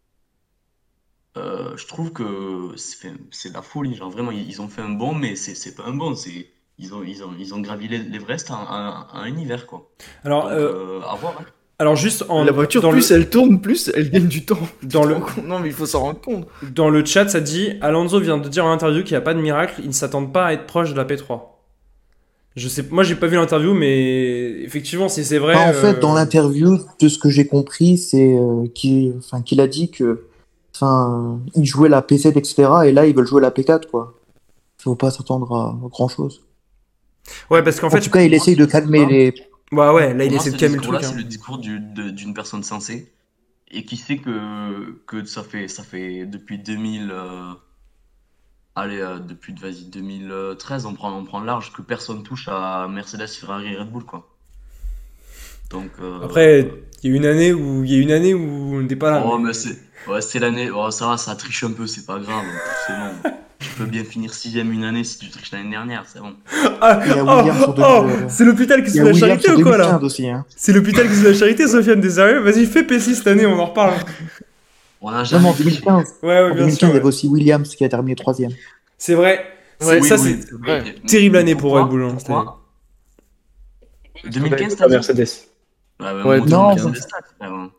euh, je trouve que c'est c'est de la folie. Genre vraiment, ils, ils ont fait un bond, mais c'est c'est pas un bond, c'est ils ont, ils ont, ils ont gravi l'E- l'Everest en, en- en un hiver, quoi. Alors, Donc, euh, euh, à voir, hein. Alors juste en La voiture, dans plus le, elle tourne, plus elle gagne du temps. dans Tu te le rends compte Non, mais il faut s'en rendre compte. dans le chat, ça dit Alonso vient de dire en interview qu'il n'y a pas de miracle, ils ne s'attendent pas à être proche de la P trois. Je sais, moi j'ai pas vu l'interview, mais effectivement, si c'est vrai. Enfin, en fait, euh, dans l'interview, de ce que j'ai compris, c'est euh, qu'il enfin, qu'il a dit que enfin, il jouait la P sept, et cetera. Et là, ils veulent jouer la P quatre, quoi. Faut pas s'attendre à grand chose. Ouais, parce qu'en En fait, tout cas, il moi, essaye ce de calmer discours-là, les. bah ouais, là il pour moi, essaie ce de calmer le discours-là, truc. c'est Hein. le discours du- de- d'une personne sensée et qui sait que, que ça fait, ça fait depuis deux mille, euh, allez, euh, depuis vas-y, deux mille treize, on prend, on prend large, que personne touche à Mercedes, Ferrari et Red Bull, quoi. Donc, euh, Après, il y a une année où il y a une année où on n'était pas là. oh, mais- mais c'est ouais, c'est l'année, oh, ça va, ça triche un peu, c'est pas grave, c'est bon. Tu peux bien finir sixième une année si tu triches l'année dernière, c'est bon. Ah, Il y a oh, Williams sur deux- oh, euh, c'est l'hôpital qui Il se y a fait la Williams charité sur ou quoi là? deux mille quinze aussi. Hein. C'est l'hôpital qui se fait la charité, Sofiane, t'es sérieux? Vas-y, fais P six cette année, on en reparle. On a Non, jamais mais en triché. deux mille quinze, Ouais, ouais, en bien deux mille sûr. quinze, il y ouais. avait aussi Williams qui a terminé troisième. C'est vrai. C'est- Ouais, ça, oui, c'est oui, vrai. mais- mais- terrible mais année pour pourquoi- Red Bull. Hein, pourquoi deux mille quinze, La t'as dit? Mercedes. Ouais, ouais, Ouais, moi, non, deux mille quinze, non. c'est des stats, frère, hein.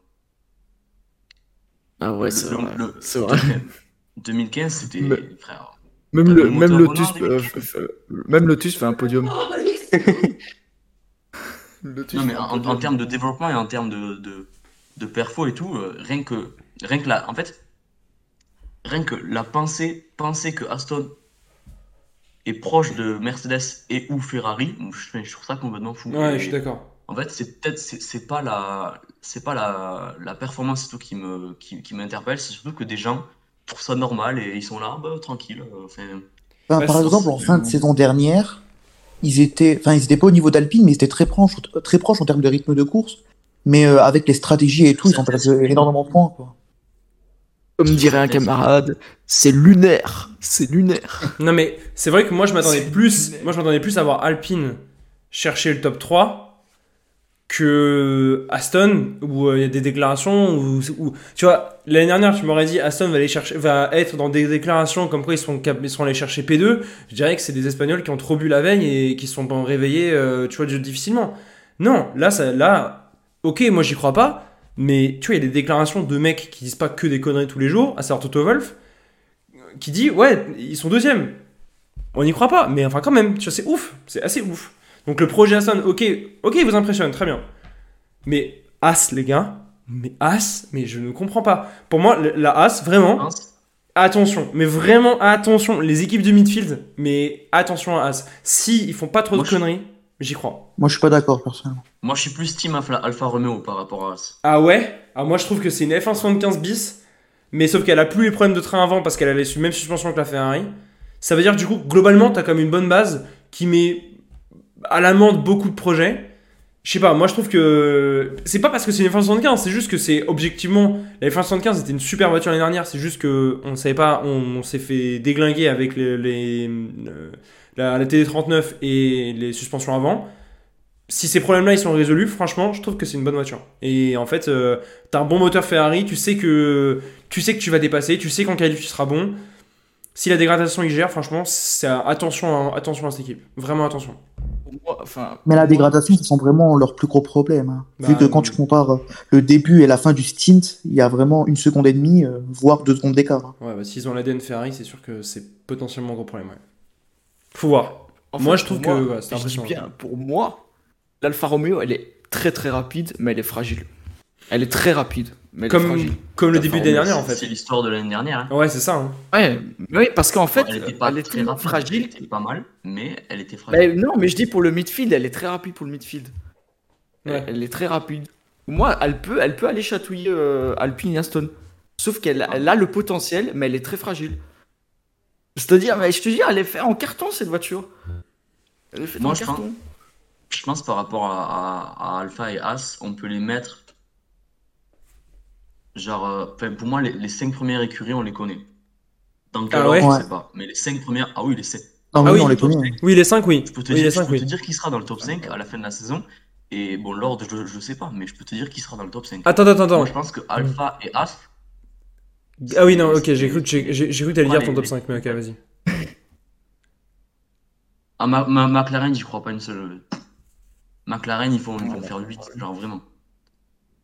Ah ouais, Le- c'est le- vrai. le- C'est vrai. deux mille quinze, c'était. Mais- Frère. Même, T'as le, le même, moteur Lotus, Renault en euh, deux mille quinze? fait- fait- même Lotus fait un podium. Lotus Non, mais fait un en, podium. en termes de développement et en termes de, de, de perfo et tout, euh, rien que, rien que la, en fait, rien que la pensée, penser que Aston est proche de Mercedes et ou Ferrari, je, je trouve ça complètement fou. Ouais, Et je suis d'accord. en fait, c'est peut-être, c'est c'est pas la, c'est pas la, la performance et tout qui me, qui, qui m'interpelle, c'est surtout que des gens trouvent ça normal et ils sont là, bah, tranquille. euh, Enfin, Enfin, Bah, par c'est- exemple, en fin de saison dernière, ils étaient, enfin, ils étaient pas au niveau d'Alpine, mais ils étaient très proches, très proches en termes de rythme de course. Mais euh, avec les stratégies et tout, ils ont perdu énormément de points, quoi. Comme dirait un camarade, c'est lunaire. C'est lunaire. Non, mais c'est vrai que moi, je m'attendais C'est plus, lunaire. moi, je m'attendais plus à voir Alpine chercher le top trois que Aston, où euh, il y a des déclarations où, où- tu vois, l'année dernière, tu m'aurais dit Aston va aller chercher, va être dans des déclarations comme quoi ils sont, cap- ils sont allés chercher P deux. Je dirais que c'est des Espagnols qui ont trop bu la veille et qui se sont pas réveillés, euh, tu vois, difficilement. Non, là, ça, là, ok, moi j'y crois pas, mais tu vois, il y a des déclarations de mecs qui disent pas que des conneries tous les jours, à savoir Toto Wolff, qui dit ouais, ils sont deuxièmes. On n'y croit pas, mais enfin quand même, tu vois, c'est ouf, c'est assez ouf. Donc le projet Aston, ok, ok, il vous impressionne, très bien. Mais As, les gars, mais As, mais je ne comprends pas. Pour moi, le- la As, vraiment, mince. attention, mais vraiment attention, les équipes de midfield, mais attention à As. Si ils font pas trop Moi, de je- conneries, j'y crois. Moi, je suis pas d'accord, personnellement. Moi, je suis plus team Alfa, Alfa Romeo par rapport à As. Ah ouais? Ah moi je trouve que c'est une F un soixante-quinze bis, mais sauf qu'elle a plus les problèmes de train avant parce qu'elle a les mêmes suspensions que la Ferrari. Ça veut dire du coup, globalement, t'as comme une bonne base qui met à l'amende beaucoup de projets. Je sais pas, moi je trouve que c'est pas parce que c'est une F un soixante-quinze, c'est juste que c'est objectivement la F un soixante-quinze était une super voiture l'année dernière, c'est juste que on savait pas, on, on s'est fait déglinguer avec les, les, euh, la, la T D trente-neuf et les suspensions avant. Si ces problèmes-là ils sont résolus, franchement, je trouve que c'est une bonne voiture. Et en fait, euh, t'as un bon moteur Ferrari, tu sais que tu sais que tu vas dépasser, tu sais qu'en qualif tu seras bon. Si la dégradation il gère, franchement, c'est attention à, attention à cette équipe, vraiment attention. Pour moi, enfin, Mais la pour moi, dégradation, ce sont vraiment leurs plus gros problèmes. Hein. Bah, Vu que quand tu compares euh, le début et la fin du stint, il y a vraiment une seconde et demie, euh, voire deux secondes d'écart. Hein. Ouais, bah, s'ils ont l'A D N Ferrari, c'est sûr que c'est potentiellement un gros problème. Ouais. Faut voir. en Moi, fait, je trouve pour que, moi, ouais, c'est je dis impressionnant. bien, pour moi, l'Alfa Romeo, elle est très très rapide, mais elle est fragile. Elle est très rapide, mais elle est Comme, fragile. comme le La début de Ferrari, l'année dernière, en C'est fait. l'histoire de l'année dernière. hein. Ouais, c'est ça. Hein. Ouais, oui, parce qu'en fait, Bon, elle était pas elle est très tellement rapide, fragile. elle était pas mal, mais elle était fragile. Mais non, mais je dis pour le midfield, elle est très rapide pour le midfield. Elle- Ouais. Elle est très rapide. Moi, elle peut, elle peut aller chatouiller euh, Alpine et Aston. Sauf qu'elle elle a le potentiel, mais elle est très fragile. C'est-à-dire, mais je te dis, elle est faite en carton cette voiture. Elle est faite Moi, en je carton. Je pense par rapport à, à- à Alpha et As, on peut les mettre. Genre, euh, enfin, pour moi, les, les cinq premières écuries, on les connaît. Dans quel Ah ordre, ouais je Ouais. sais pas. Mais les cinq premières, ah oui, les sept. Non, Ah oui, oui, on les top connaît. cinq. Oui, les cinq, oui. Je peux te Oui, dire, les je cinq, peux te oui. dire qui sera dans le top cinq à la fin de la saison. Et bon, l'ordre, je, je sais pas, mais je peux te dire qui sera dans le top cinq. Attends, attends, attends. Moi, je pense que Alpha et As. Ah oui, non, c'est- ok, j'ai cru, que- j'ai j'ai- j'ai cru que t'allais Ouais, dire ton les- top les- cinq, mais ok, vas-y. Ah, ma, ma- McLaren, j'y crois pas une seule. McLaren, ils vont, ils vont faire huit, genre vraiment.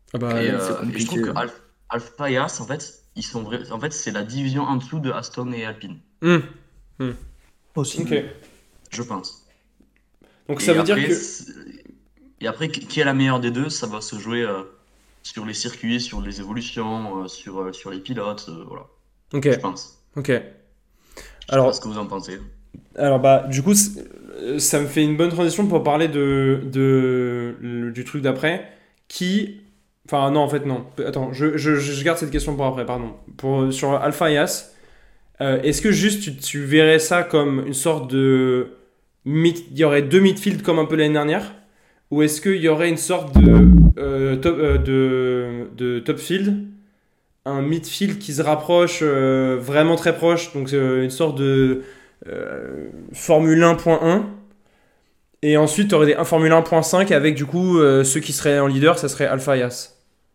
Ah bah, Et, euh, c'est euh, et je trouve compliqué. que Alpha, Alpha et As, en fait, ils sont vrais- en fait, c'est la division en dessous de Aston et Alpine, hum, hum, Aussi. ok. je pense. Donc ça Et veut dire après, que. c'est- et après, qui qui est la meilleure des deux, ça va se jouer euh, sur les circuits, sur les évolutions, euh, sur, euh, sur les pilotes, euh, voilà, Ok, je pense. ok. Je sais pas ce Alors, que vous en pensez. alors bah, du coup, c'est- euh, ça me fait une bonne transition pour parler de, de, le- du truc d'après. Qui. Enfin, non, en fait, non. Attends, je, je, je garde cette question pour après, pardon. Pour, sur Alpha et As, euh, est-ce que juste tu, tu verrais ça comme une sorte de. mid- Il y aurait deux midfields comme un peu l'année dernière? Ou est-ce qu'il y aurait une sorte de, euh, top, euh, de, de top field, un midfield qui se rapproche euh, vraiment très proche, donc euh, une sorte de euh, Formule un point un, et ensuite tu aurais des, un Formule un point cinq avec du coup euh, ceux qui seraient en leader, ça serait Alpha et As.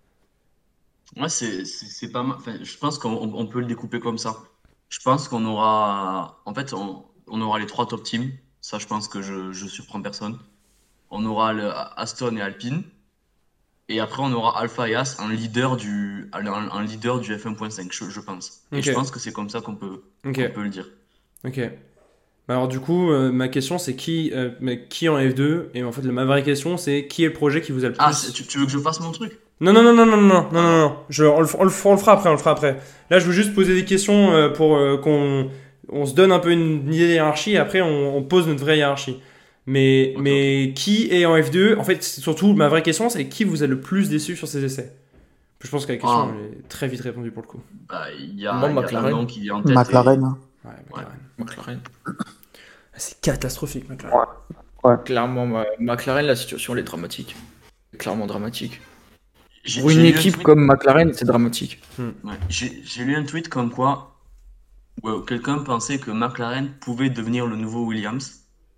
Ouais, c'est c'est- c'est pas mal. Enfin, je pense qu'on on- on peut le découper comme ça. Je pense qu'on aura. En fait, on, on aura les trois top teams. Ça, je pense que je, je surprends personne. On aura le Aston et Alpine. Et après, on aura Alpha et As, un leader du, un, un leader du F un point cinq, je, je pense. Et Ok, je pense que c'est comme ça qu'on peut, ok, qu'on peut le dire. ok. Alors du coup, euh, ma question c'est qui, euh, mais qui en F deux? Et en fait, ma vraie question c'est qui est le projet qui vous a le Ah, c'est- plus. tu, tu veux que je fasse mon truc? Non, non, non, non, non, non, non, non, Ah non. non. Je, on, le, on le- on le fera après, on le fera après. Là, je veux juste poser des questions euh, pour euh, qu'on on se donne un peu une, une idée de hiérarchie et après on, on pose notre vraie hiérarchie. Mais, Ok, ok. mais qui est en F deux? En fait, c'est surtout, ma vraie question c'est qui vous a le plus déçu sur ces essais? Je pense que la question Ah, elle est très vite répondue pour le coup. bah, il y Moi, a, il y a un nom McLaren. qui est en tête et. McLaren. Hein. Ouais, Ouais. McLaren. McLaren. Ah, c'est catastrophique, McLaren. Ouais. Clairement, ma- McLaren, la situation elle est dramatique. Clairement dramatique. J'ai Pour j'ai une lu un équipe tweet, comme McLaren, c'est dramatique. ouais, j'ai j'ai lu un tweet comme quoi ouais, quelqu'un pensait que McLaren pouvait devenir le nouveau Williams.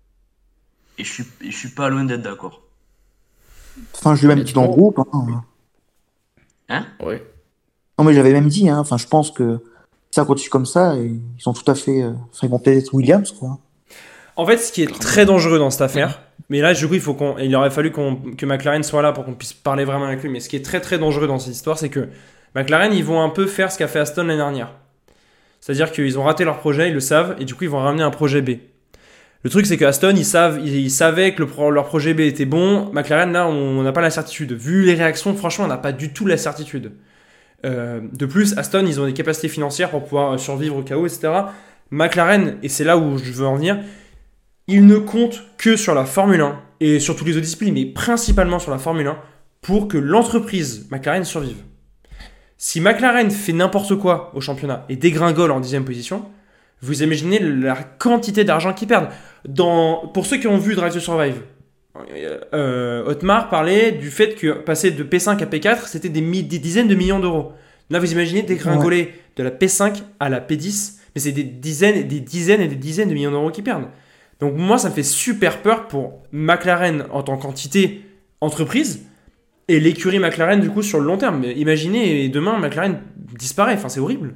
Et je suis, et je suis pas loin d'être d'accord. Enfin, je l'ai même dit dans le Honnêtement, groupe. Hein. Hein? ouais. Non, mais j'avais même dit. Hein. Enfin, je pense que ça continue comme ça. Et ils sont tout à fait. euh, Enfin, ils vont peut-être être Williams, quoi. En fait, ce qui est Clairement. très dangereux dans cette affaire, mais là, du coup, il faut qu'on, il aurait fallu qu'on, que McLaren soit là pour qu'on puisse parler vraiment avec lui. Mais ce qui est très très dangereux dans cette histoire, c'est que McLaren, ils vont un peu faire ce qu'a fait Aston l'année dernière. C'est-à-dire qu'ils ont raté leur projet, ils le savent, et du coup, ils vont ramener un projet B. Le truc, c'est que Aston, ils, savent, ils, ils savaient que le pro- leur projet B était bon. McLaren, là, on n'a pas la certitude. Vu les réactions, franchement, on n'a pas du tout la certitude. Euh, de plus, Aston, ils ont des capacités financières pour pouvoir euh, survivre au chaos, et cetera. McLaren, et c'est là où je veux en venir, ils ne comptent que sur la Formule un et sur tous les autres disciplines, mais principalement sur la Formule un pour que l'entreprise McLaren survive. Si McLaren fait n'importe quoi au championnat et dégringole en dixième position, vous imaginez la quantité d'argent qu'ils perdent. Dans, pour ceux qui ont vu Drive to Survive, euh, Otmar parlait du fait que passer de P cinq à P quatre, c'était des, mi- des dizaines de millions d'euros. Là, vous imaginez dégringoler de la P cinq à la P dix, mais c'est des dizaines et des dizaines et des dizaines de millions d'euros qu'ils perdent. Donc moi, ça me fait super peur pour McLaren en tant qu'entité entreprise et l'écurie McLaren du coup sur le long terme. Mais imaginez demain McLaren disparaît, enfin c'est horrible.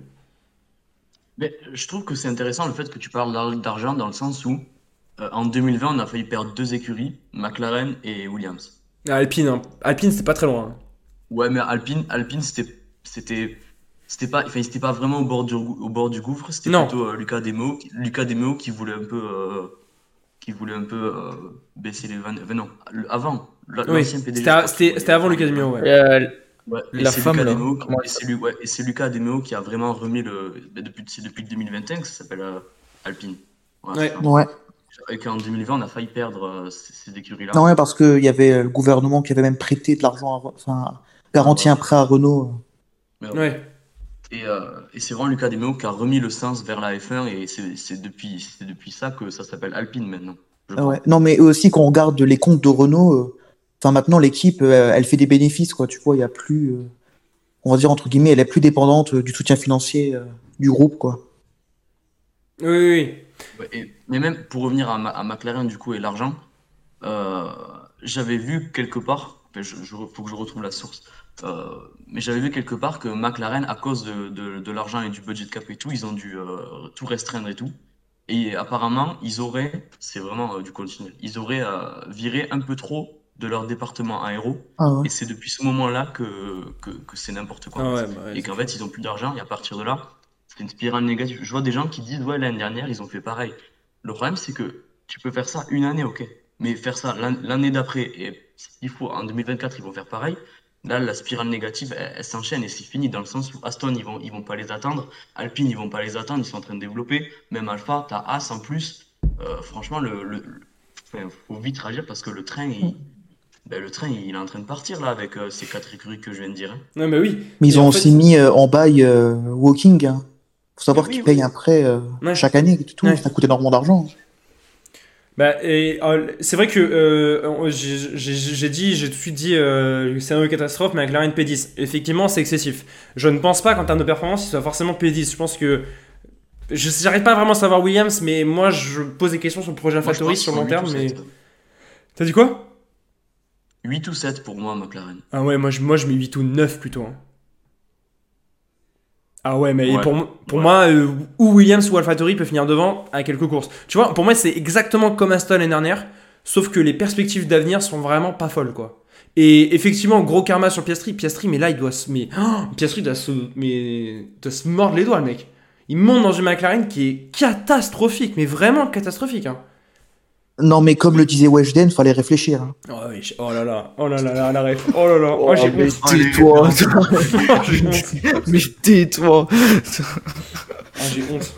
Mais je trouve que c'est intéressant le fait que tu parles d'ar- d'argent dans le sens où euh, en deux mille vingt, on a failli perdre deux écuries, McLaren et Williams. Alpine, hein. Alpine c'était pas très loin. Hein. Ouais, mais Alpine, Alpine c'était, c'était, c'était pas, enfin, c'était pas vraiment au bord du, au bord du gouffre, c'était Non. plutôt euh, Lucas Demeo, Lucas Demeo qui voulait un peu, euh, qui voulait un peu euh, baisser les vannes. Enfin, non, le- avant, l- Oui, l'ancien P D G. c'était je crois qu'il c'était- voulait c'était avant faire Lucas les Demio, vannes. ouais. Euh, Ouais, et la c'est femme, Lucas là, Demeo, qui- comment et elle c'est Lu- ouais, et c'est Lucas Demeo qui a vraiment remis le, ben, depuis, c'est depuis deux mille vingt et un que ça s'appelle euh, Alpine. Voilà, Ouais. c'est ça. Ouais. Et qu'en deux mille vingt, on a failli perdre euh, ces, ces écuries-là. Non, ouais, parce qu'il y avait euh, le gouvernement qui avait même prêté de l'argent, à Re- enfin, garanti Ah, un prêt à Renault. Mais ouais. Ouais. Et, euh, et c'est vraiment Lucas Demeo qui a remis le sens vers la F un et c'est c'est depuis, c'est depuis ça que ça s'appelle Alpine maintenant, je Ah crois. ouais. Non, mais eux aussi, quand on regarde les comptes de Renault, euh, enfin, maintenant, l'équipe, euh, elle fait des bénéfices, quoi. Tu vois, il y a plus, euh, on va dire, entre guillemets, elle est plus dépendante euh, du soutien financier euh, du groupe, quoi. Oui, oui, oui. Ouais, et- mais même pour revenir à, Ma- à McLaren du coup et l'argent, euh, j'avais vu quelque part, enfin, je, je- faut que je retrouve la source, euh, mais j'avais vu quelque part que McLaren, à cause de, de, de l'argent et du budget cap et tout, ils ont dû euh, tout restreindre et tout. Et apparemment, ils auraient, c'est vraiment euh, du conditionnel, ils auraient euh, viré un peu trop de leur département aéro. Ah ouais. Et c'est depuis ce moment-là que, que, que c'est n'importe quoi. Ah ouais, bah ouais, Et qu'en fait, ils ont plus d'argent. Et à partir de là, c'est une spirale négative. Je vois des gens qui disent, ouais, l'année dernière, ils ont fait pareil. Le problème, c'est que tu peux faire ça une année, ok. Mais faire ça l'an- l'année d'après, et s'il faut, en deux mille vingt-quatre, ils vont faire pareil. Là, la spirale négative, elle, elle s'enchaîne et c'est fini dans le sens où Aston, ils vont, ils vont pas les attendre. Alpine, ils vont pas les attendre. Ils sont en train de développer. Même Alpha, t'as As en plus. Euh, franchement, le, le, le- enfin, faut vite réagir parce que le train, il, ben, le train, il est en train de partir là avec euh, ces quatre écuries que je viens de dire, hein. Non, mais oui. Mais ils Et ont en aussi fait, mis euh, en bail euh, Walking. Hein. Faut savoir Mais oui, qu'ils payent oui. un prêt euh, Ouais. chaque année et tout. Ouais. Ça coûte énormément d'argent. bah, et, euh, c'est vrai que euh, j'ai j'ai- j'ai dit, j'ai tout de suite dit euh, que c'est une catastrophe, mais McLaren P dix, effectivement, c'est excessif. Je ne pense pas qu'en termes de performance, il soit forcément P dix. Je pense que je j'arrive pas vraiment à savoir Williams, mais moi, je pose des questions sur le projet Moi, je AlphaTauri pense sur qu'ils le long sont huit terme. ou Mais sept. t'as dit quoi? huit ou sept pour moi, McLaren. Ah ouais, moi je, moi, je mets huit ou neuf plutôt, hein. Ah ouais, mais Ouais. pour, mo- pour Ouais. moi, euh, ou Williams ou AlphaTauri peut finir devant à quelques courses. Tu vois, pour moi, c'est exactement comme Aston l'année dernière, sauf que les perspectives d'avenir sont vraiment pas folles, quoi. Et effectivement, gros karma sur Piastri. Piastri, mais là, il doit se. Mais, oh, Piastri doit se, mais, doit se mordre les doigts, le mec. Il monte dans une McLaren qui est catastrophique, mais vraiment catastrophique, hein. Non, mais comme le disait Weshden, fallait réfléchir. Hein. Oh, oui, je- oh là là, oh là là là, la ref. Oh là là, oh, Oh, j'ai mais honte. Oh, les tais-toi. J'ai honte. Mais tais-toi. Ah, j'ai honte.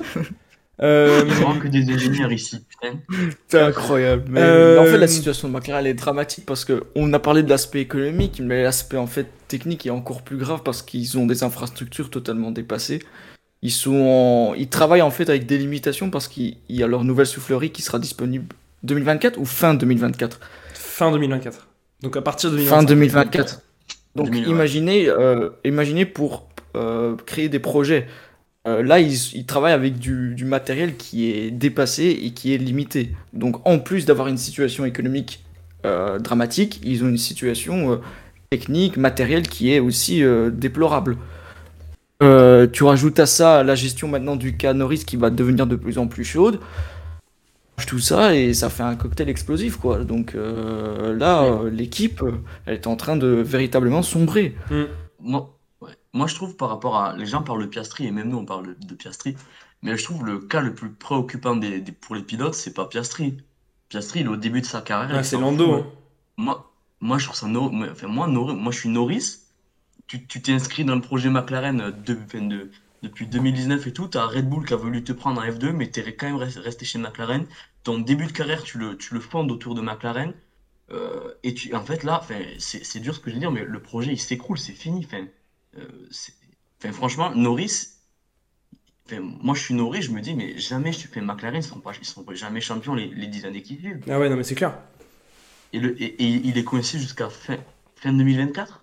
Euh, Il manque que des ingénieurs ici, putain. C'est incroyable. Mais Euh, en fait, la situation de McLaren elle est dramatique parce que on a parlé de l'aspect économique, mais l'aspect en fait technique est encore plus grave parce qu'ils ont des infrastructures totalement dépassées. Ils sont, en- ils travaillent en fait avec des limitations parce qu'il il y a leur nouvelle soufflerie qui sera disponible deux mille vingt-quatre ou fin deux mille vingt-quatre. fin deux mille vingt-quatre. Donc à partir de Fin deux mille vingt-cinq. deux mille vingt-quatre. Donc deux mille, ouais. imaginez, euh, imaginez pour euh, créer des projets. Euh, là, ils, ils travaillent avec du, du matériel qui est dépassé et qui est limité. Donc, en plus d'avoir une situation économique euh, dramatique, ils ont une situation euh, technique, matérielle qui est aussi euh, déplorable. Euh, tu rajoutes à ça la gestion maintenant du cas Norris qui va devenir de plus en plus chaude. Tout ça et ça fait un cocktail explosif, quoi. Donc euh, là, euh, l'équipe, euh, elle est en train de véritablement sombrer. Moi, ouais. Moi, je trouve par rapport à. Les gens parlent de Piastri et même nous, on parle de Piastri. Mais je trouve le cas le plus préoccupant des, des- pour les pilotes, c'est pas Piastri. Piastri, il est au début de sa carrière. Ah, il c'est s'en Lando, fout. hein. Moi, moi, je trouve ça. Nor- moi, Enfin, moi, Nor- moi, je suis Norris. Tu tu t'es inscrit dans le projet McLaren euh, de, enfin, de- depuis deux mille dix-neuf et tout. T'as Red Bull qui a voulu te prendre en F deux, mais t'es quand même res- resté chez McLaren. Ton début de carrière, tu le, tu le fondes autour de McLaren. Euh, et tu, en fait, là, enfin, c'est c'est dur ce que je veux dire, mais le projet, il s'écroule, c'est fini. Enfin, euh, c'est- enfin, franchement, Norris, enfin, moi, je suis Norris, je me dis, mais jamais, je fais McLaren, ils ne seront pas, ils seront pas jamais champions les, les dix années qui suivent. Ah ouais, non, mais c'est clair. Et, le, et, et il est coincé jusqu'à fin, fin deux mille vingt-quatre.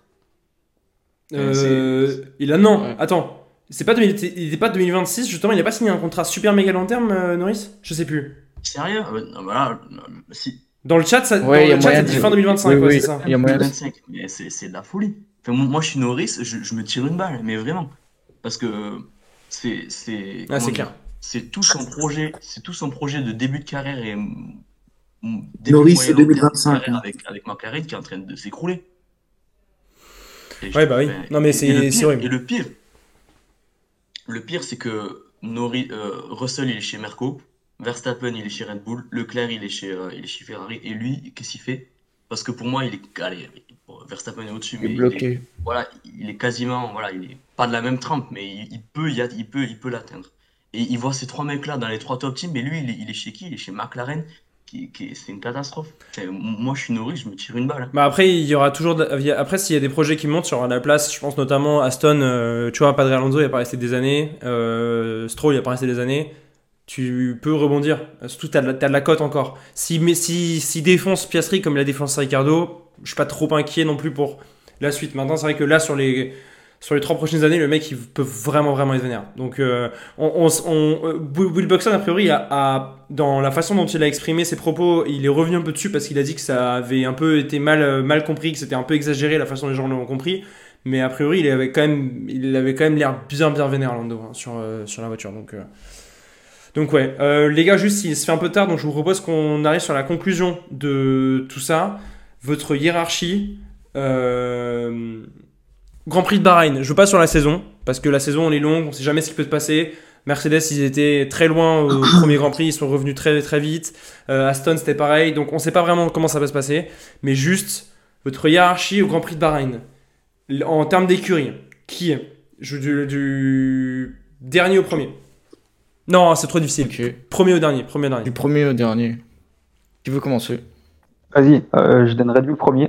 Euh, il a non, Ouais. attends. C'est pas deux mille il était pas deux mille vingt-six justement, il a pas signé un contrat super méga long terme, euh, Norris? Je sais plus. Sérieux? Ah ouais, non, voilà, non, si. Dans le chat, ça, Ouais, dans il y a le chat, moyen ça de- dit fin deux mille vingt-cinq, Oui, ouais, oui. c'est ça. Il y a moyen de- deux mille vingt-cinq, mais c'est c'est de la folie. Enfin, moi, moi, je suis Norris, je, je me tire une balle, mais vraiment. Parce que c'est. c'est Ah, comment c'est dire, clair. c'est tout son projet, c'est tout son projet de début de carrière et mm, début Norris, moyen c'est long terme de deux mille vingt-cinq, carrière hein. avec, avec McLaren qui est en train de s'écrouler. Et je- Ouais, bah oui. enfin, Non, mais et- c'est- et le c'est pire- horrible. Et le pire, le pire, c'est que Norris, euh, Russell, il est chez Merco, Verstappen, il est chez Red Bull, Leclerc, il est chez, euh, il est chez Ferrari, et lui, qu'est-ce qu'il fait? Parce que pour moi, il est, allez, bon, Verstappen est au-dessus, Il mais est il est, bloqué. voilà, il est quasiment, voilà, il est pas de la même trempe, mais il, il peut, y a- il peut, il peut l'atteindre. Et il voit ces trois mecs-là dans les trois top teams, mais lui, il est, il est chez qui? Il est chez McLaren, qui, qui est- c'est une catastrophe. Enfin, m- moi, je suis Norris, je me tire une balle, hein. Bah après, il y aura toujours. de- il y a- Après, s'il y a des projets qui montent sur la place, je pense notamment Aston, euh, tu vois, Padre Alonso, il a pas resté des années. Euh, Stroll, il a pas resté des années. Tu peux rebondir. Surtout, t'as de, la- t'as de la cote encore. Si, mais si, si défonce Piastri comme il a défoncé Ricardo, je suis pas trop inquiet non plus pour la suite. Maintenant, c'est vrai que là, sur les. Sur les trois prochaines années, le mec, il peut vraiment, vraiment être vénère. Donc, euh, on, on, on- euh, Will Buxton, a priori, a, a- dans la façon dont il a exprimé ses propos, il est revenu un peu dessus parce qu'il a dit que ça avait un peu été mal, euh, mal compris, que c'était un peu exagéré la façon dont les gens l'ont compris. Mais a priori, il avait quand même, il avait quand même l'air bien, bien vénère, Lando, hein, sur, euh, sur la voiture. Donc, euh, donc ouais. Euh, les gars, juste, il se fait un peu tard, donc je vous propose qu'on arrive sur la conclusion de tout ça. votre hiérarchie euh, Grand Prix de Bahreïn. Je veux pas sur la saison, parce que la saison elle est longue, on sait jamais ce qui peut se passer. Mercedes, ils étaient très loin au premier Grand Prix, ils sont revenus très très vite. Euh, Aston, c'était pareil, donc on sait pas vraiment comment ça va se passer. Mais juste, votre hiérarchie au Grand Prix de Bahreïn, en termes d'écurie, qui je, du, du dernier au premier. Non, c'est trop difficile. Ok. Premier au dernier, premier au dernier. Du premier au dernier. Qui veut commencer? Vas-y, euh, je donne Red Bull premier.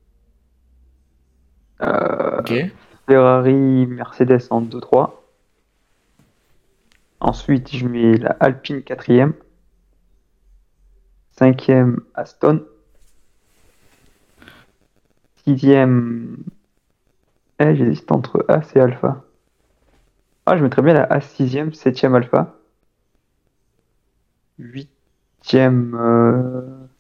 Euh, Ok. Ferrari, Mercedes en deux trois. Ensuite, je mets la Alpine quatrième. Cinquième, Aston. Sixième, eh, j'hésite entre As et Alpha. Ah, je mettrais bien la As sixième, septième Alpha. Huitième, euh...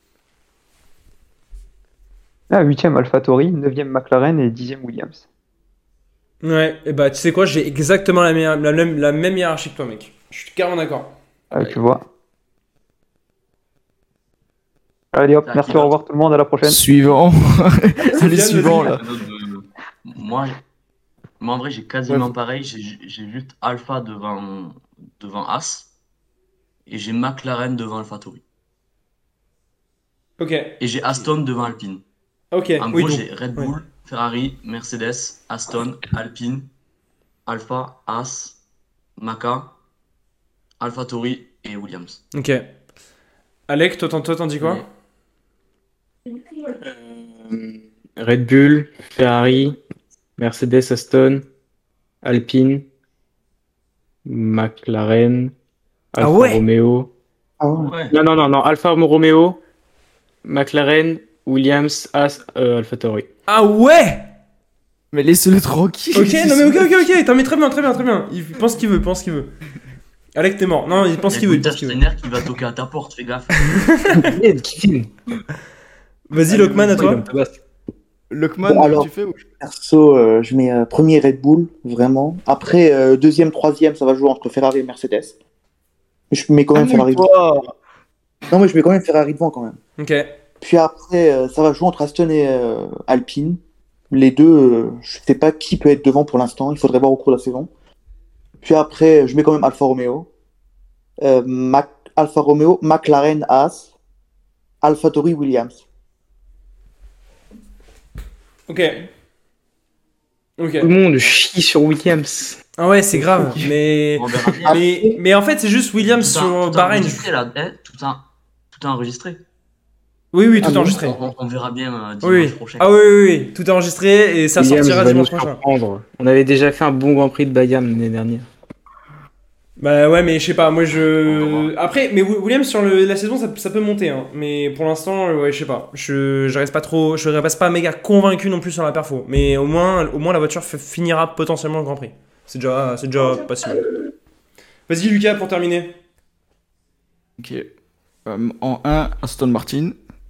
ah, huitième AlphaTauri, neuvième McLaren et dixième Williams. Ouais, et bah tu sais quoi, j'ai exactement la, meilleure- la, même, la même hiérarchie que toi, mec. Je suis carrément d'accord. Ah, tu vois. Allez hop, Ah, merci, qui au va. revoir tout le monde, à la prochaine. Suivant. Allez, Yann, suivant vas-y. là. Euh, moi, moi, en vrai, j'ai quasiment Ouais. pareil. J'ai j'ai juste Alpha devant, devant As et j'ai McLaren devant AlphaTauri. Ok, Et j'ai Aston devant Alpine. ok. En oui, gros, donc, j'ai Red ouais. Bull, Ferrari, Mercedes, Aston, Alpine, Alpha, As, Maca, AlphaTauri et Williams. Ok. Alec, toi t'en, toi, t'en dis quoi? Euh, Red Bull, Ferrari, Mercedes, Aston, Alpine, McLaren, Alfa Ah ouais Romeo. Ah ouais. Ouais. Non, non, non, non, Alfa Romeo, McLaren, Williams, As, euh, AlphaTauri. Ah ouais. Mais laissez-le tranquille. Ok, non mais ok, ok, ok. T'en mets très bien, très bien, très bien. Il pense ce qu'il veut, pense ce qu'il veut. Alec, t'es mort. Non, il pense ce qu'il veut. il pense ce qu'il veut. Steiner qui va toquer à ta porte, fais gaffe. Vas-y, Lockman, à toi. Lockman, Bon, alors- tu fais ou... Perso, euh, je mets euh, premier Red Bull, vraiment. Après, euh, deuxième, troisième, ça va jouer entre Ferrari et Mercedes. Je mets quand même Ferrari devant. Calme-toi. Non, mais je mets quand même Ferrari devant quand même. Ok. Puis après, euh, ça va jouer entre Aston et euh, Alpine. Les deux, euh, je sais pas qui peut être devant pour l'instant. Il faudrait voir au cours de la saison. Puis après, je mets quand même Alfa Romeo. Euh, Mac- Alfa Romeo, McLaren, As, AlphaTauri, Williams. Ok. Ok. Tout le monde chie sur Williams. Ah ouais, c'est grave. Mais, On verra bien. mais, mais en fait, c'est juste Williams Tout sur en- tout Bahreïn. enregistré, là. Eh, tout, en, tout enregistré. Oui, oui, tout Ah bon enregistré. On, on- on verra bien euh, dimanche Oui, oui. prochain. Ah oui, oui, oui. Tout est enregistré et ça Williams sortira va dimanche nous prochain. surprendre. On avait déjà fait un bon Grand Prix de Bayern l'année dernière. Bah ouais, mais je sais pas, moi On je. va Après, mais Wi- Williams sur le- la saison, ça, ça peut monter, hein. Mais pour l'instant, euh, ouais, je sais pas. Je, je reste pas trop. Je reste pas méga convaincu non plus sur la perfo. Mais au moins, au moins la voiture f- finira potentiellement le Grand Prix. C'est déjà, c'est déjà pas si mal. Vas-y, Lucas, pour terminer. Ok. Euh, en un, Aston Martin.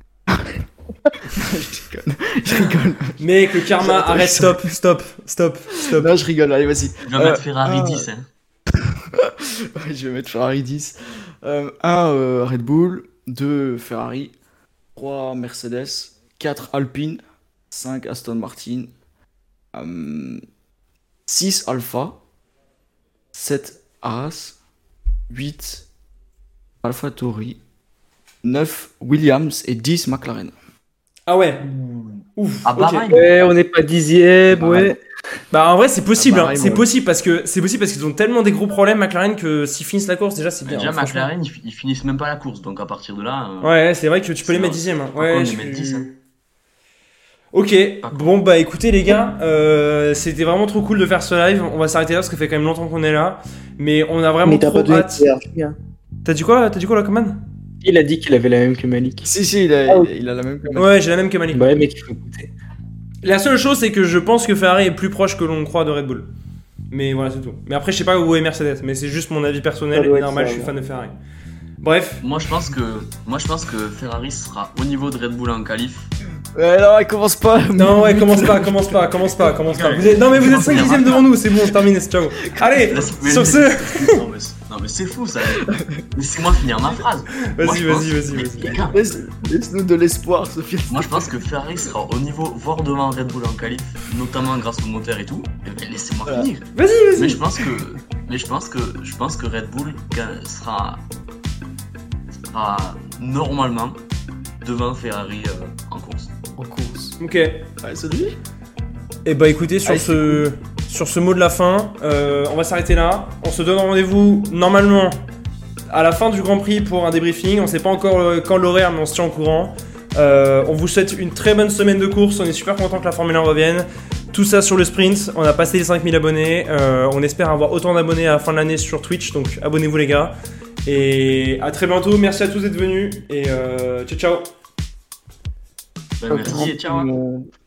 je rigole. Je rigole. Mec, le karma, arrête, stop, stop, stop, stop. Non, je rigole. Allez, vas-y. Il va Euh, mettre Ferrari ah. dix. Hein. Ouais, je vais mettre Ferrari dix. Euh, un, euh, Red Bull. deux, Ferrari. trois, Mercedes. quatre, Alpine. cinq, Aston Martin. Euh, six, Alpha. sept, Haas. huit, AlphaTauri. neuf, Williams. Et dix, McLaren. Ah ouais. Ouf. À ok. Bahreïn. Ouais, on n'est pas dixième, ouais. Bah en vrai, c'est possible, Ah, hein. pareil, C'est moi. possible parce que c'est possible parce qu'ils ont tellement des gros problèmes, McLaren, que s'ils finissent la course, déjà c'est bien. Déjà, hein, franchement. McLaren, ils, fi- ils finissent même pas la course. Donc à partir de là. euh, Ouais, c'est vrai que tu peux C'est les mettre vrai. dixième. Hein. Pourquoi Ouais, on les je met suis- dix, hein. Ok, Pas con. bon bah écoutez les gars, euh, c'était vraiment trop cool de faire ce live. On va s'arrêter là parce que ça fait quand même longtemps qu'on est là. Mais on a vraiment Mais t'as trop pas de hâte. hiérarchie, hein. T'as dit quoi T'as dit quoi Lockman? Il a dit qu'il avait la même que Malik. Si, si, il a, Ah, ok. il a la même. Ouais, j'ai la même que Malik. Bah ouais, mec, il faut écouter. La seule chose c'est que je pense que Ferrari est plus proche que l'on croit de Red Bull. Mais voilà, c'est tout. Mais après, je sais pas où est Mercedes, mais c'est juste mon avis Ça personnel doit et être normal, ça, je suis ouais. fan de Ferrari. Bref, Moi je pense que moi je pense que Ferrari sera au niveau de Red Bull en qualif. Ouais, non, il commence pas. non ouais, commence pas, commence pas, commence pas, commence pas. Vous êtes... Non mais vous êtes cinq dixièmes devant nous, c'est bon, terminé, ciao. Allez, Laisse- sur ce... Non, mais c'est- Non mais c'est fou ça. Laissez-moi finir ma phrase. Moi, Vas-y, je vas-y, pense- vas-y, mais vas-y. les gars, Laisse- Laisse-nous de l'espoir, Sophie. moi je pense que Ferrari sera au niveau, voire devant Red Bull en qualif, notamment grâce au moteur et tout. Mais laissez-moi Voilà. finir. Vas-y, Mais vas-y. je pense que, mais je pense que, je pense que Red Bull ga- sera, sera normalement devant Ferrari euh, en course. En course. Ok. Allez, salut. Et bah écoutez, sur Allez, ce, sur ce mot de la fin, euh, on va s'arrêter là. On se donne rendez-vous normalement à la fin du Grand Prix pour un débriefing. On sait pas encore euh, quand l'horaire, mais on se tient au courant. Euh, on vous souhaite une très bonne semaine de course. On est super content que la Formule un revienne. Tout ça sur le sprint. On a passé les cinq mille abonnés. Euh, on espère avoir autant d'abonnés à la fin de l'année sur Twitch. Donc abonnez-vous les gars. Et à très bientôt. Merci à tous d'être venus. Et euh, ciao ciao. Ben, merci et ciao. hein. Euh,